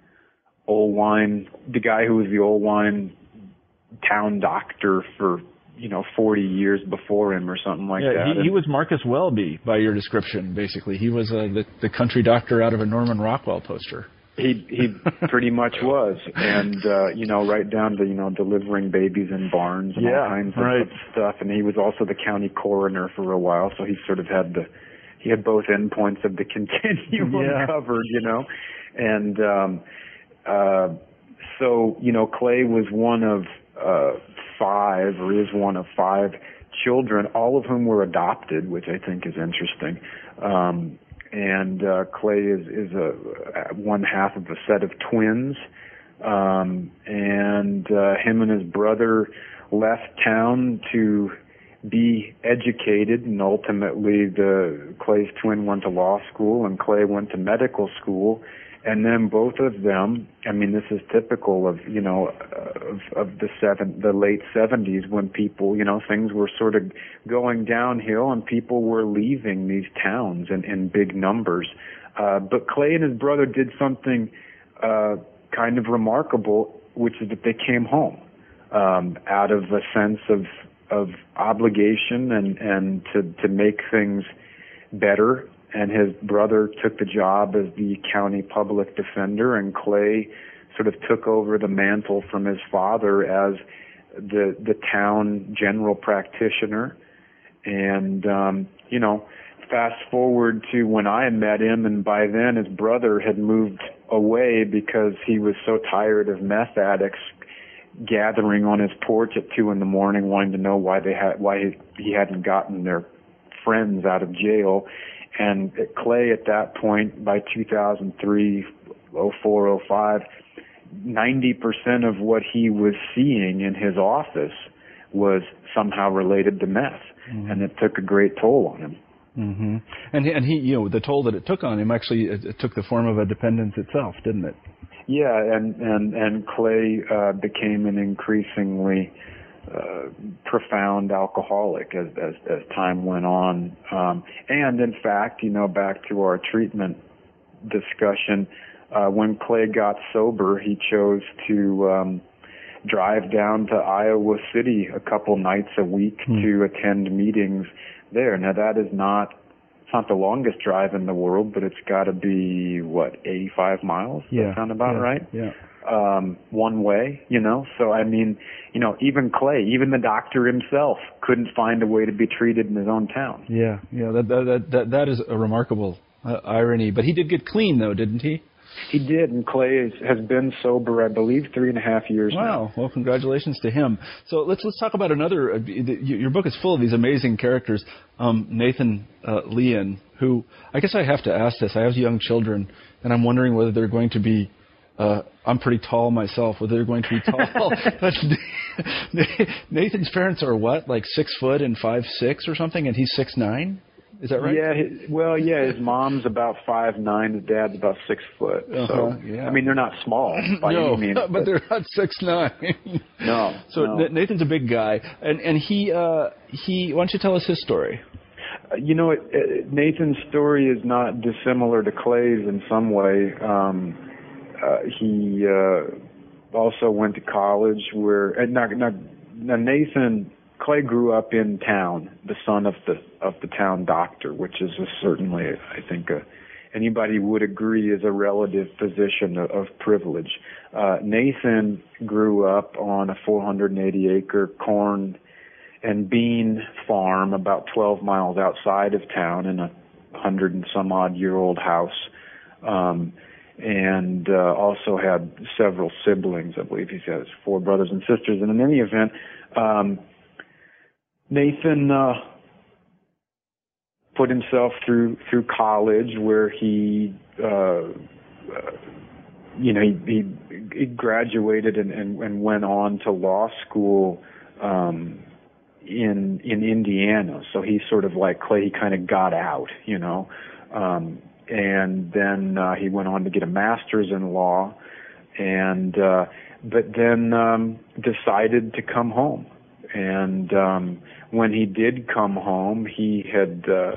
Olwine, the guy who was the Olwine town doctor for you know forty years before him or something like yeah, that. He, he was Marcus Welby by your description. Basically, he was uh, the the country doctor out of a Norman Rockwell poster. He he pretty much was, and uh, you know, right down to you know delivering babies in barns and yeah, all kinds of right. stuff. And he was also the county coroner for a while, so he sort of had the he had both endpoints of the continuum yeah. covered, you know. And um, uh, so you know, Clay was one of uh, five, or is one of five children, all of whom were adopted, which I think is interesting. Um, And uh, Clay is, is a one half of a set of twins, um, and uh, him and his brother left town to be educated, and ultimately the Clay's twin went to law school, and Clay went to medical school, and then both of them. I mean, this is typical of you know of, of the seven, the late seventies, when people, you know, things were sort of going downhill, and people were leaving these towns in, in big numbers. Uh, but Clay and his brother did something uh, kind of remarkable, which is that they came home um, out of a sense of of obligation and and to to make things better. And his brother took the job as the county public defender, and Clay sort of took over the mantle from his father as the the town general practitioner. And um, you know, fast forward to when I met him, and by then his brother had moved away because he was so tired of meth addicts gathering on his porch at two in the morning, wanting to know why they had why he, he hadn't gotten their friends out of jail. And Clay, at that point, by two thousand three, oh four, oh five, ninety percent of what he was seeing in his office was somehow related to meth, mm-hmm. and it took a great toll on him. Mm-hmm. And and he, you know, the toll that it took on him actually it, it took the form of a dependence itself, didn't it? Yeah, and and and Clay uh, became an increasingly Uh, profound alcoholic as, as as time went on, um, and in fact, you know, back to our treatment discussion, uh, when Clay got sober, he chose to um, drive down to Iowa City a couple nights a week mm. to attend meetings there. Now, that is not it's not the longest drive in the world, but it's got to be what eighty-five miles. Does yeah, that sound about yeah, right? Yeah. Um, one way, you know, so I mean, you know, even Clay, even the doctor himself couldn't find a way to be treated in his own town. Yeah, yeah, that that that, that is a remarkable uh, irony. But he did get clean, though, didn't he? He did, and Clay is, has been sober, I believe, three and a half years wow. now. Wow, well, congratulations to him. So let's let's talk about another. Uh, your book is full of these amazing characters. Um, Nathan uh, Leon, who I guess I have to ask this. I have young children, and I'm wondering whether they're going to be. Uh, I'm pretty tall myself. Whether they're going to be tall. Nathan's parents are what, like six foot and five six or something, and he's six nine. Is that right? Yeah. His, well, yeah. His mom's about five nine. His dad's about six foot. Uh-huh, so yeah. I mean, they're not small by no, any means. but, but they're not six nine. No. So no. Nathan's a big guy, and and he uh, he. Why don't you tell us his story? Uh, you know, it, it, Nathan's story is not dissimilar to Clay's in some way. Um, uh, he uh, also went to college where uh, now, now, now Nathan. Clay grew up in town, the son of the of the town doctor, which is a certainly, I think, a, anybody would agree is a relative position of, of privilege. Uh, Nathan grew up on a four hundred eighty acre corn and bean farm about twelve miles outside of town in a hundred and some odd year old house, um, and uh, also had several siblings. I believe he has four brothers and sisters. And in any event, um, Nathan uh, put himself through through college, where he, uh, uh, you know, he, he, he graduated and, and, and went on to law school um, in in Indiana. So he sort of like Clay, he kind of got out, you know, um, and then uh, he went on to get a master's in law, and uh, but then um, decided to come home. And um, when he did come home, he had uh,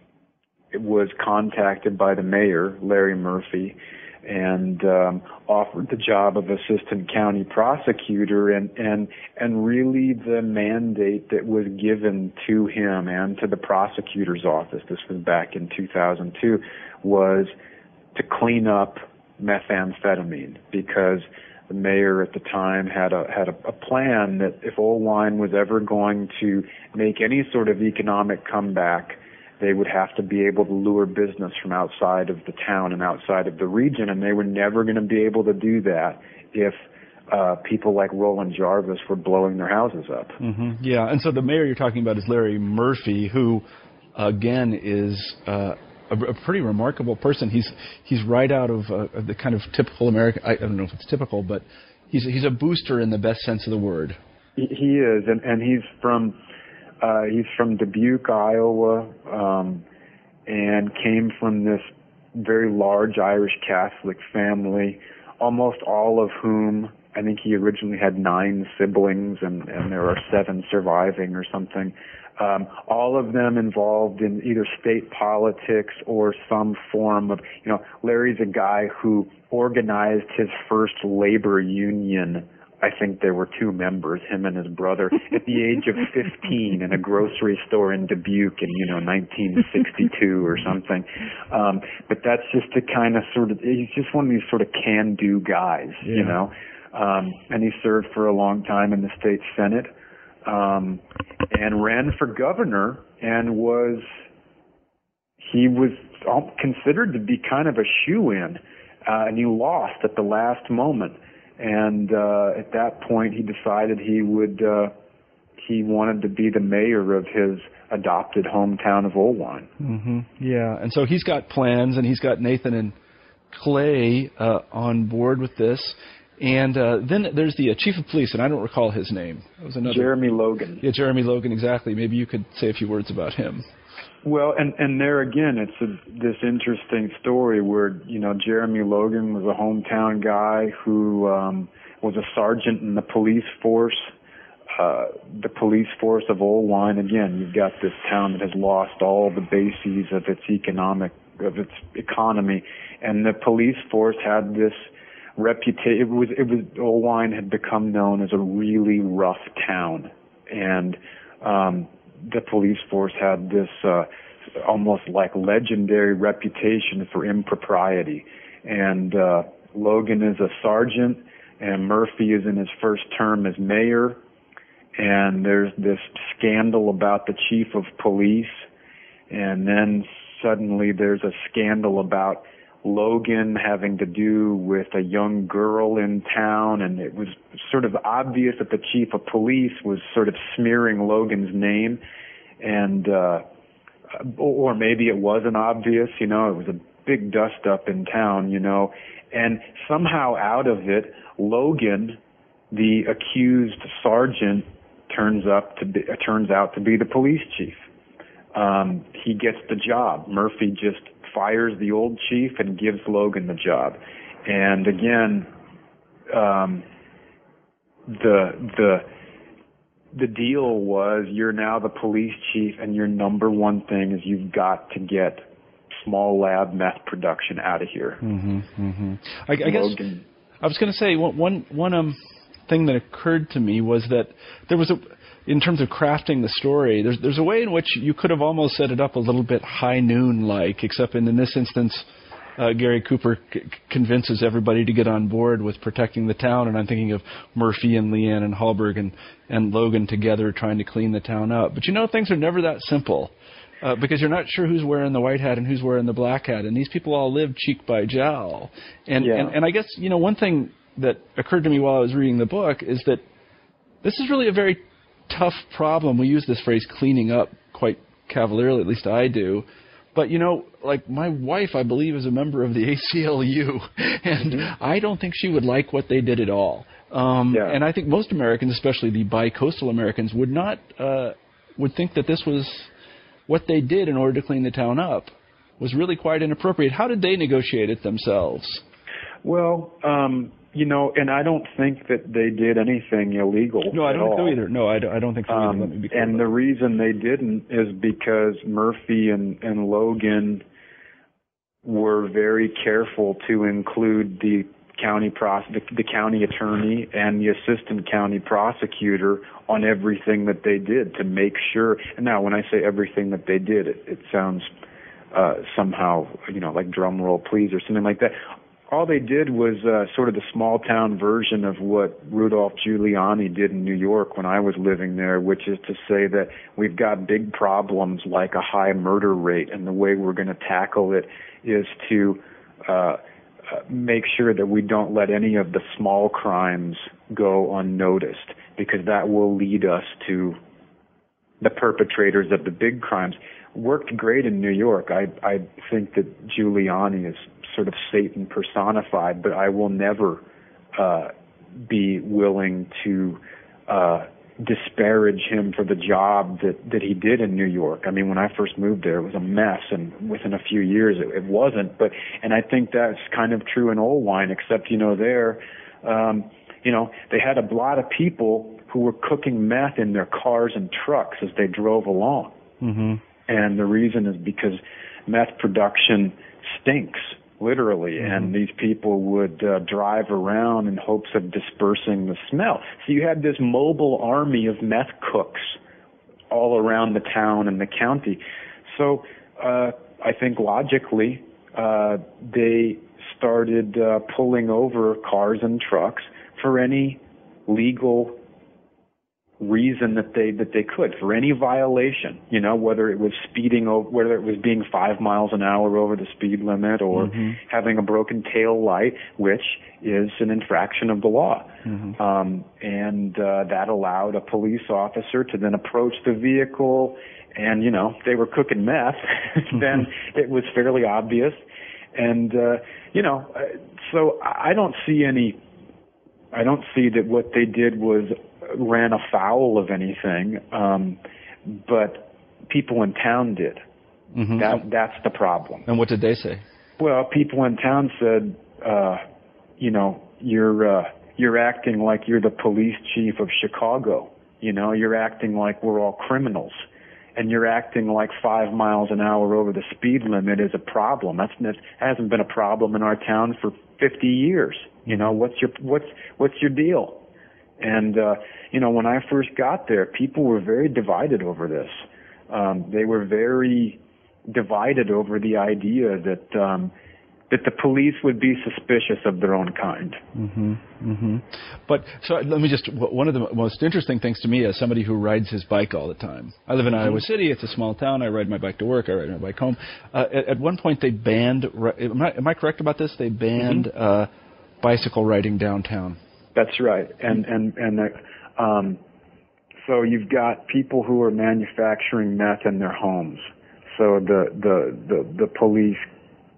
was contacted by the mayor, Larry Murphy, and um, offered the job of assistant county prosecutor. And, and and really, the mandate that was given to him and to the prosecutor's office, this was back in two thousand two, was to clean up methamphetamine, because the mayor at the time had a had a, a plan that if Oelwein was ever going to make any sort of economic comeback, they would have to be able to lure business from outside of the town and outside of the region, and they were never going to be able to do that if uh, people like Roland Jarvis were blowing their houses up. Mm-hmm. Yeah, and so the mayor you're talking about is Larry Murphy, who, again, is uh, a, a pretty remarkable person. He's he's right out of, uh, of the kind of typical American. I, I don't know if it's typical, but he's he's a booster in the best sense of the word. He, he is, and and he's from uh, he's from Dubuque, Iowa, um, and came from this very large Irish Catholic family, almost all of whom, I think he originally had nine siblings, and, and there are seven surviving or something. Um, all of them involved in either state politics or some form of, you know, Larry's a guy who organized his first labor union. I think there were two members, him and his brother, at the age of fifteen in a grocery store in Dubuque in, you know, nineteen sixty-two or something. Um, but that's just the kind of sort of, he's just one of these sort of can-do guys, yeah. you know. Um, and he served for a long time in the state Senate, um, and ran for governor, and was, he was considered to be kind of a shoo-in, uh, and he lost at the last moment. And uh, at that point, he decided he would, uh, he wanted to be the mayor of his adopted hometown of Oelwein. Mm-hmm. Yeah, and so he's got plans, and he's got Nathan and Clay uh, on board with this. And uh, then there's the uh, chief of police, and I don't recall his name. That was another Jeremy Logan. Yeah, Jeremy Logan, exactly. Maybe you could say a few words about him. Well, and, and there again, it's a, this interesting story where, you know, Jeremy Logan was a hometown guy who um, was a sergeant in the police force. Uh, the police force of Oelwein, again, you've got this town that has lost all the bases of its economic, of its economy, and the police force had this reputation. It was, it was, Oelwein had become known as a really rough town, and um, the police force had this uh, almost like legendary reputation for impropriety. And uh, Logan is a sergeant, and Murphy is in his first term as mayor. And there's this scandal about the chief of police, and then suddenly there's a scandal about Logan having to do with a young girl in town, and it was sort of obvious that the chief of police was sort of smearing Logan's name, and uh, or maybe it wasn't obvious, you know, it was a big dust up in town, you know, and somehow out of it, Logan, the accused sergeant, turns up to be, uh, turns out to be the police chief. Um, he gets the job. Murphy just fires the old chief and gives Logan the job. And again, um, the the the deal was you're now the police chief, and your number one thing is you've got to get small lab meth production out of here. Mm-hmm, mm-hmm. I, I guess I was going to say one one one um thing that occurred to me was that there was a, in terms of crafting the story, there's there's a way in which you could have almost set it up a little bit High Noon like, except in, in this instance, uh, Gary Cooper c- convinces everybody to get on board with protecting the town, and I'm thinking of Murphy and Leanne and Hallberg and and Logan together trying to clean the town up. But you know, things are never that simple. Uh, because you're not sure who's wearing the white hat and who's wearing the black hat, and these people all live cheek by jowl. And, yeah. and and I guess, you know, one thing that occurred to me while I was reading the book is that this is really a very tough problem. We use this phrase cleaning up quite cavalierly, at least I do. But, you know, like my wife, I believe, is a member of the A C L U, and mm-hmm. I don't think she would like what they did at all. Um, yeah. And I think most Americans, especially the bi-coastal Americans, would not uh, would think that this was what they did in order to clean the town up was really quite inappropriate. How did they negotiate it themselves? Well, um, you know, and I don't think that they did anything illegal. No, I don't think so either. No, I don't, I don't think so either. Um, Let me be clear and the reason they didn't is because Murphy and, and Logan were very careful to include the county pros- the, the county attorney and the assistant county prosecutor on everything that they did to make sure. And now, when I say everything that they did, it, it sounds uh, somehow, you know, like drum roll please or something like that. All they did was uh, sort of the small town version of what Rudolph Giuliani did in New York when I was living there, which is to say that we've got big problems like a high murder rate, and the way we're going to tackle it is to uh, Uh, make sure that we don't let any of the small crimes go unnoticed, because that will lead us to the perpetrators of the big crimes. Worked great in New York. I, I think that Giuliani is sort of Satan personified, but I will never uh, be willing to uh, disparage him for the job that, that he did in New York. I mean, when I first moved there, it was a mess, and within a few years, it, it wasn't. But and I think that's kind of true in Oldwine, except, you know, there, um, you know, they had a lot of people who were cooking meth in their cars and trucks as they drove along. Mm-hmm. And the reason is because meth production stinks, literally, mm-hmm. and these people would uh, drive around in hopes of dispersing the smell. So you had this mobile army of meth cooks all around the town and the county. So uh, I think logically uh, they started uh, pulling over cars and trucks for any legal reason that they that they could, for any violation, you know, whether it was speeding over, whether it was being five miles an hour over the speed limit, or mm-hmm. having a broken tail light, which is an infraction of the law. Mm-hmm. Um, and uh, that allowed a police officer to then approach the vehicle, and, you know, if they were cooking meth, then it was fairly obvious. And, uh, you know, so I don't see any, I don't see that what they did was ran afoul of anything, um, but people in town did. Mm-hmm. That that's the problem. And what did they say? Well, people in town said, uh, you know, you're uh, you're acting like you're the police chief of Chicago. You know, you're acting like we're all criminals, and you're acting like five miles an hour over the speed limit is a problem. That's that hasn't been a problem in our town for fifty years. You know, what's your what's what's your deal? And, uh, you know, when I first got there, people were very divided over this. Um, they were very divided over the idea that um, that the police would be suspicious of their own kind. Mm-hmm, mm-hmm. But so let me just, one of the most interesting things to me as somebody who rides his bike all the time. I live in mm-hmm. Iowa City. It's a small town. I ride my bike to work. I ride my bike home. Uh, at, at one point, they banned, am I, am I correct about this? They banned mm-hmm. uh, bicycle riding downtown. That's right, and and and uh, um, so you've got people who are manufacturing meth in their homes. So the the the, the police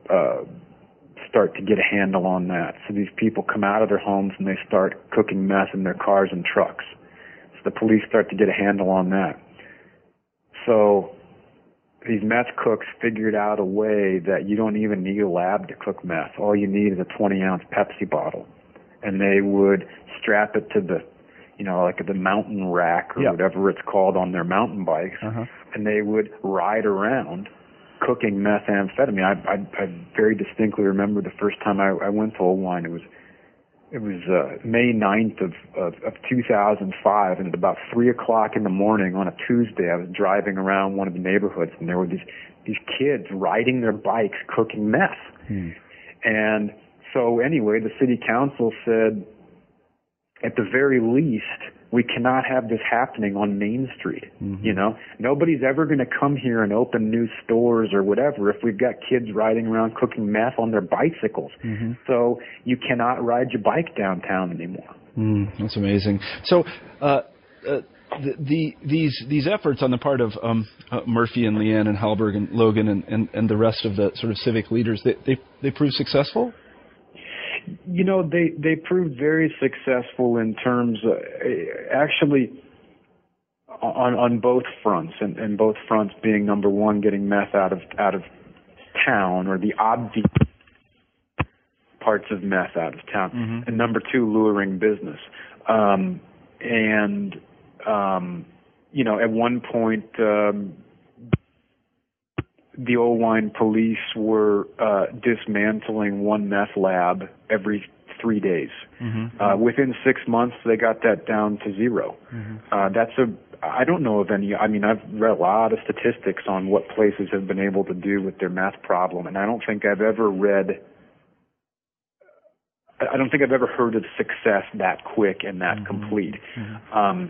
uh, start to get a handle on that. So these people come out of their homes and they start cooking meth in their cars and trucks. So the police start to get a handle on that. So these meth cooks figured out a way that you don't even need a lab to cook meth. All you need is a twenty ounce Pepsi bottle. And they would strap it to the, you know, like the mountain rack or yep. whatever it's called on their mountain bikes. Uh-huh. And they would ride around cooking methamphetamine. I, I, I very distinctly remember the first time I, I went to Old Wine. It was it was uh, May ninth of, of, of two thousand five, and at about three o'clock in the morning on a Tuesday, I was driving around one of the neighborhoods, and there were these these kids riding their bikes cooking meth. Hmm. And so anyway, the city council said, at the very least, we cannot have this happening on Main Street. Mm-hmm. You know, nobody's ever going to come here and open new stores or whatever if we've got kids riding around cooking meth on their bicycles. Mm-hmm. So you cannot ride your bike downtown anymore. Mm, that's amazing. So uh, uh, the, the these these efforts on the part of um, uh, Murphy and Leanne and Halberg and Logan and, and, and the rest of the sort of civic leaders, they they, they proved successful? You know, they, they proved very successful in terms of, actually, on on both fronts, and, and both fronts being, number one, getting meth out of out of town, or the obvious parts of meth out of town, mm-hmm. and number two, luring business. Um, and, um, you know, at one point, um, the Old Wine police were uh, dismantling one meth lab every three days. Mm-hmm. Uh, within six months, they got that down to zero. Mm-hmm. Uh, that's a. I don't know of any. I mean, I've read a lot of statistics on what places have been able to do with their meth problem, and I don't think I've ever read. I don't think I've ever heard of success that quick and that mm-hmm. complete. Mm-hmm. Um,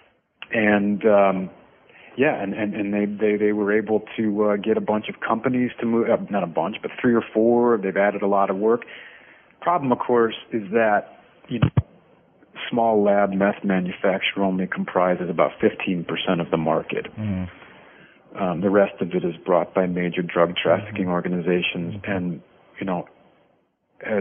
and um, Yeah, and, and, and they, they, they were able to uh, get a bunch of companies to move, uh, not a bunch, but three or four. They've added a lot of work. Problem, of course, is that, you know, small lab meth manufacturer only comprises about fifteen percent of the market. Mm. Um, the rest of it is brought by major drug trafficking mm-hmm. organizations. Mm-hmm. And, you know, as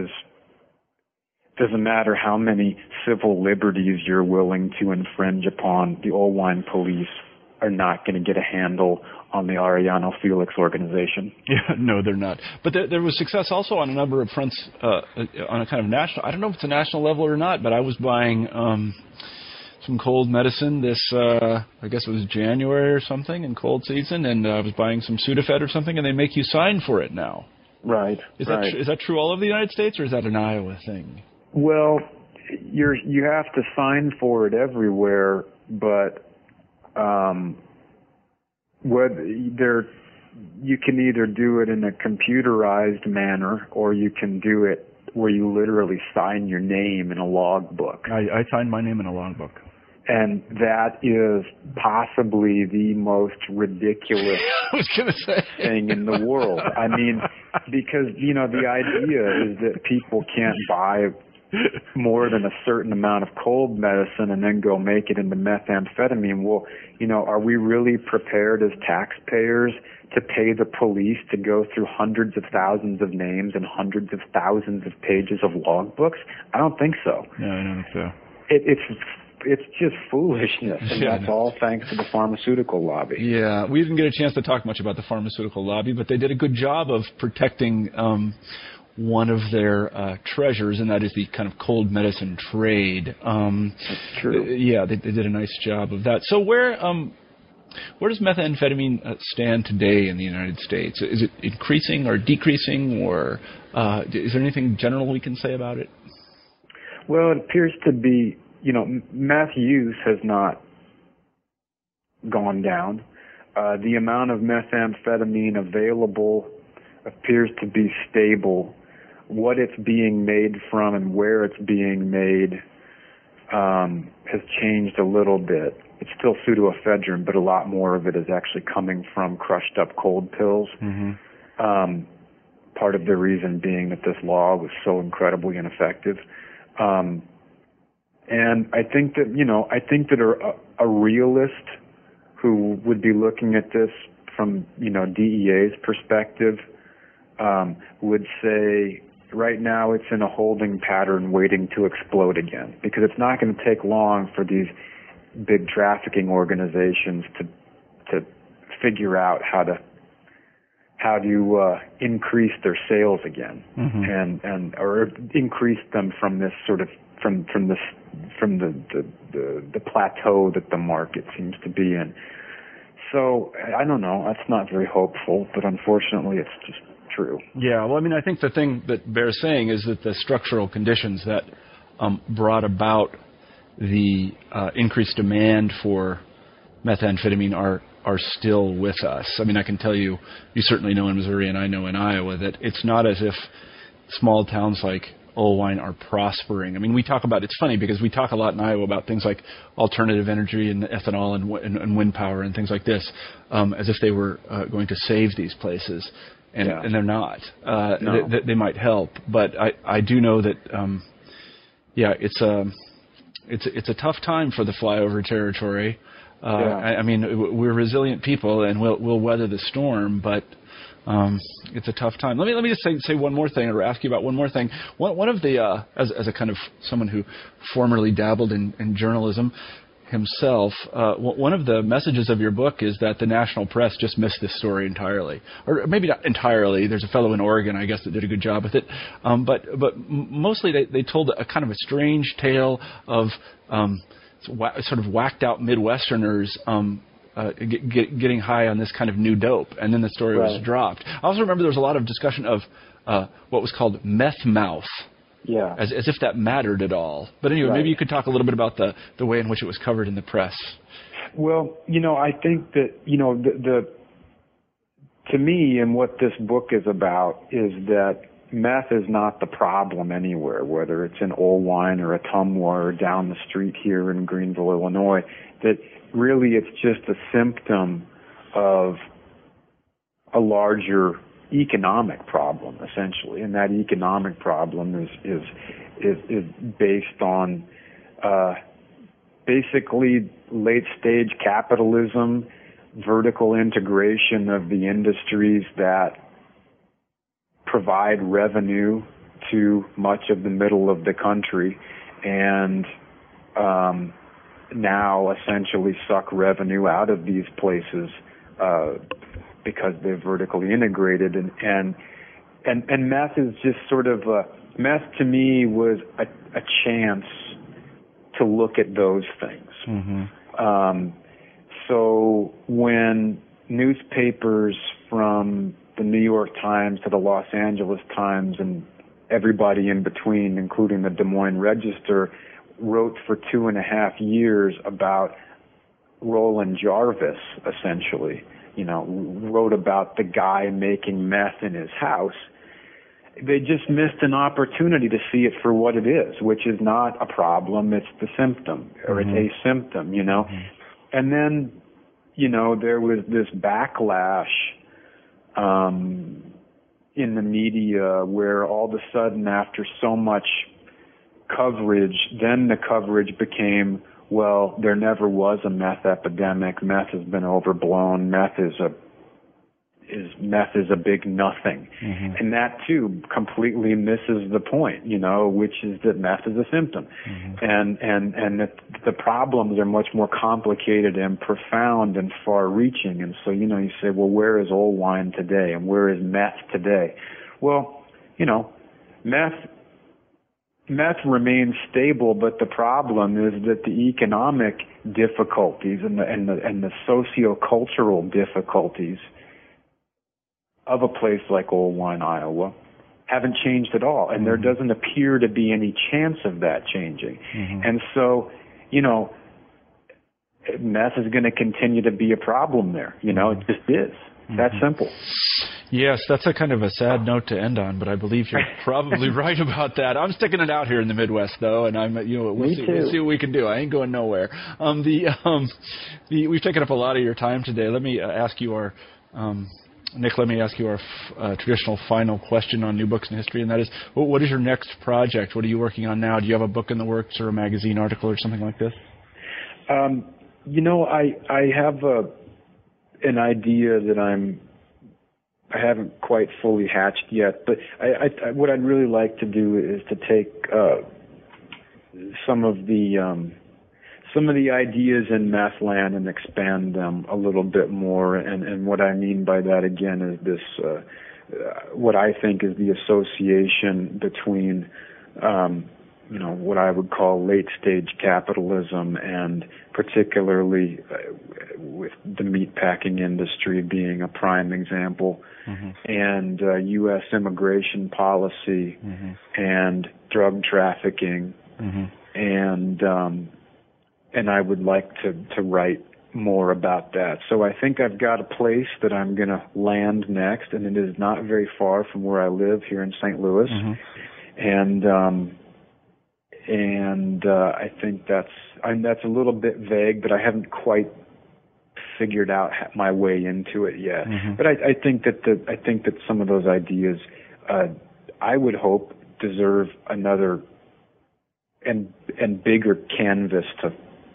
doesn't matter how many civil liberties you're willing to infringe upon, the Old Wine police are not going to get a handle on the Arellano Felix organization. Yeah, no, they're not. But there, there was success also on a number of fronts, uh, on a kind of national, I don't know if it's a national level or not, but I was buying um, some cold medicine this, uh, I guess it was January or something in cold season, and uh, I was buying some Sudafed or something, and they make you sign for it now. Right, Is right. that, tr- is that true all over the United States, or is that an Iowa thing? Well, you're, you have to sign for it everywhere, but Um, what there, you can either do it in a computerized manner, or you can do it where you literally sign your name in a logbook. I, I signed my name in a logbook. And that is possibly the most ridiculous I was gonna say. thing in the world. I mean, because, you know, the idea is that people can't buy more than a certain amount of cold medicine and then go make it into methamphetamine. Well, you know, are we really prepared as taxpayers to pay the police to go through hundreds of thousands of names and hundreds of thousands of pages of logbooks? I don't think so. No, I don't think so. It, it's it's just foolishness, and yeah, that's no. all thanks to the pharmaceutical lobby. Yeah, we didn't get a chance to talk much about the pharmaceutical lobby, but they did a good job of protecting um, one of their uh, treasures, and that is the kind of cold medicine trade. Um, That's true. Uh, yeah, they, they did a nice job of that. So where um, where does methamphetamine uh, stand today in the United States? Is it increasing or decreasing, or uh, is there anything general we can say about it? Well, it appears to be, you know, meth use has not gone down. Uh, the amount of methamphetamine available appears to be stable. What it's being made from and where it's being made um, has changed a little bit. It's still pseudoephedrine, but a lot more of it is actually coming from crushed up cold pills. Mm-hmm. Um, part of the reason being that this law was so incredibly ineffective. Um, and I think that, you know, I think that a, a realist who would be looking at this from, you know, D E A's perspective um, would say right now it's in a holding pattern waiting to explode again, because it's not going to take long for these big trafficking organizations to to figure out how to how to uh, increase their sales again, mm-hmm. and and or increase them from this sort of from from this from the the, the the plateau that the market seems to be in. So I don't know. That's not very hopeful, but unfortunately, it's just true. Yeah. Well, I mean, I think the thing that bears saying is that the structural conditions that um, brought about the uh, increased demand for methamphetamine are are still with us. I mean, I can tell you, you certainly know in Missouri and I know in Iowa that it's not as if small towns like Oelwein are prospering. I mean, we talk about, it's funny because we talk a lot in Iowa about things like alternative energy and ethanol and, and, and wind power and things like this, um, as if they were uh, going to save these places. And, yeah. and they're not. Uh, no. they, they might help. But I, I do know that, um, yeah, it's a, it's, it's a tough time for the flyover territory. Uh, yeah. I, I mean, we're resilient people, and we'll we'll weather the storm, but um, it's a tough time. Let me let me just say say one more thing, or ask you about one more thing. One one of the uh, as as a kind of someone who formerly dabbled in, in journalism himself, uh, one of the messages of your book is that the national press just missed this story entirely, or maybe not entirely. There's a fellow in Oregon, I guess, that did a good job with it, um, but but mostly they they told a kind of a strange tale of um, sort of whacked out Midwesterners um, uh, get, get, getting high on this kind of new dope, and then the story right. was dropped. I also remember there was a lot of discussion of uh, what was called meth mouth, yeah, as, as if that mattered at all. But anyway, right. maybe you could talk a little bit about the, the way in which it was covered in the press. Well, you know, I think that, you know, the, the to me, and what this book is about is that meth is not the problem anywhere, whether it's in Oelwein or Ottumwa or down the street here in Greenville, Illinois, that really it's just a symptom of a larger economic problem, essentially. And that economic problem is is is, is based on uh, basically late-stage capitalism, vertical integration of the industries that provide revenue to much of the middle of the country, and um, now essentially suck revenue out of these places uh, because they're vertically integrated. And, and and and meth is just sort of a, meth to me was a, a chance to look at those things. Mm-hmm. Um, so when newspapers from the New York Times to the Los Angeles Times and everybody in between, including the Des Moines Register, wrote for two and a half years about Roland Jarvis, essentially, you know, wrote about the guy making meth in his house. They just missed an opportunity to see it for what it is, which is not a problem, it's the symptom, or mm-hmm. it's a symptom, you know. Mm-hmm. And then, you know, there was this backlash Um, in the media where all of a sudden, after so much coverage, then the coverage became, well, there never was a meth epidemic. Meth has been overblown. Meth is a is meth is a big nothing, mm-hmm. and that too completely misses the point, you know, which is that meth is a symptom, mm-hmm. and and and that the problems are much more complicated and profound and far-reaching. And so, you know, you say, well, where is Oelwein today, and where is meth today? Well, you know, meth meth remains stable, but the problem is that the economic difficulties and the and the and the socio-cultural difficulties of a place like Oelwein, Iowa, haven't changed at all. And mm-hmm. there doesn't appear to be any chance of that changing. Mm-hmm. And so, you know, meth is going to continue to be a problem there. You know, it just is. Mm-hmm. That simple. Yes, that's a kind of a sad note to end on, but I believe you're probably right about that. I'm sticking it out here in the Midwest, though, and I'm, you know, we'll, see, we'll see what we can do. I ain't going nowhere. Um, the, um, the, we've taken up a lot of your time today. Let me uh, ask you our, um, Nick, let me ask you our uh, traditional final question on new books and history, and that is, what, what is your next project? What are you working on now? Do you have a book in the works or a magazine article or something like this? Um, you know, I I have a, an idea that I'm I haven't quite fully hatched yet. But I, I, what I'd really like to do is to take uh, some of the um, some of the ideas in Methland and expand them a little bit more. And, and what I mean by that again is this: uh, uh, what I think is the association between um, you know, what I would call late-stage capitalism, and particularly uh, with the meatpacking industry being a prime example, mm-hmm. and uh, U S immigration policy, mm-hmm. and drug trafficking, mm-hmm. and um, and I would like to, to write more about that. So I think I've got a place that I'm going to land next, and it is not very far from where I live here in Saint Louis, mm-hmm. and um, And uh, I think that's I mean, that's a little bit vague, but I haven't quite figured out my way into it yet. Mm-hmm. But I, I think that the I think that some of those ideas, uh, I would hope, deserve another and and bigger canvas to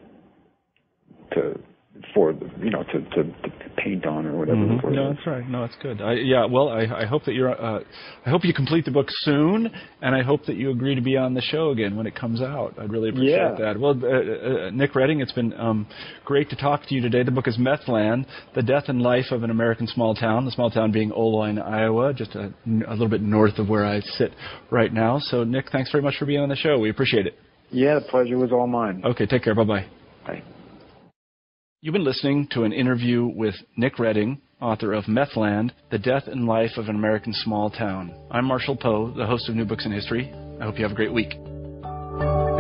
to for you know to, to, to paint on or whatever. Mm-hmm. The word no, is. that's right. No, that's good. I, yeah. Well, I, I hope that you're. Uh, I hope you complete the book soon, and I hope that you agree to be on the show again when it comes out. I'd really appreciate yeah. that. Well, uh, uh, Nick Redding, it's been um, great to talk to you today. The book is Methland: The Death and Life of an American Small Town. The small town being Oloin, Iowa, just a, a little bit north of where I sit right now. So, Nick, thanks very much for being on the show. We appreciate it. Yeah, the pleasure was all mine. Okay, take care. Bye-bye. Bye. You've been listening to an interview with Nick Redding, author of Methland, The Death and Life of an American Small Town. I'm Marshall Poe, the host of New Books in History. I hope you have a great week.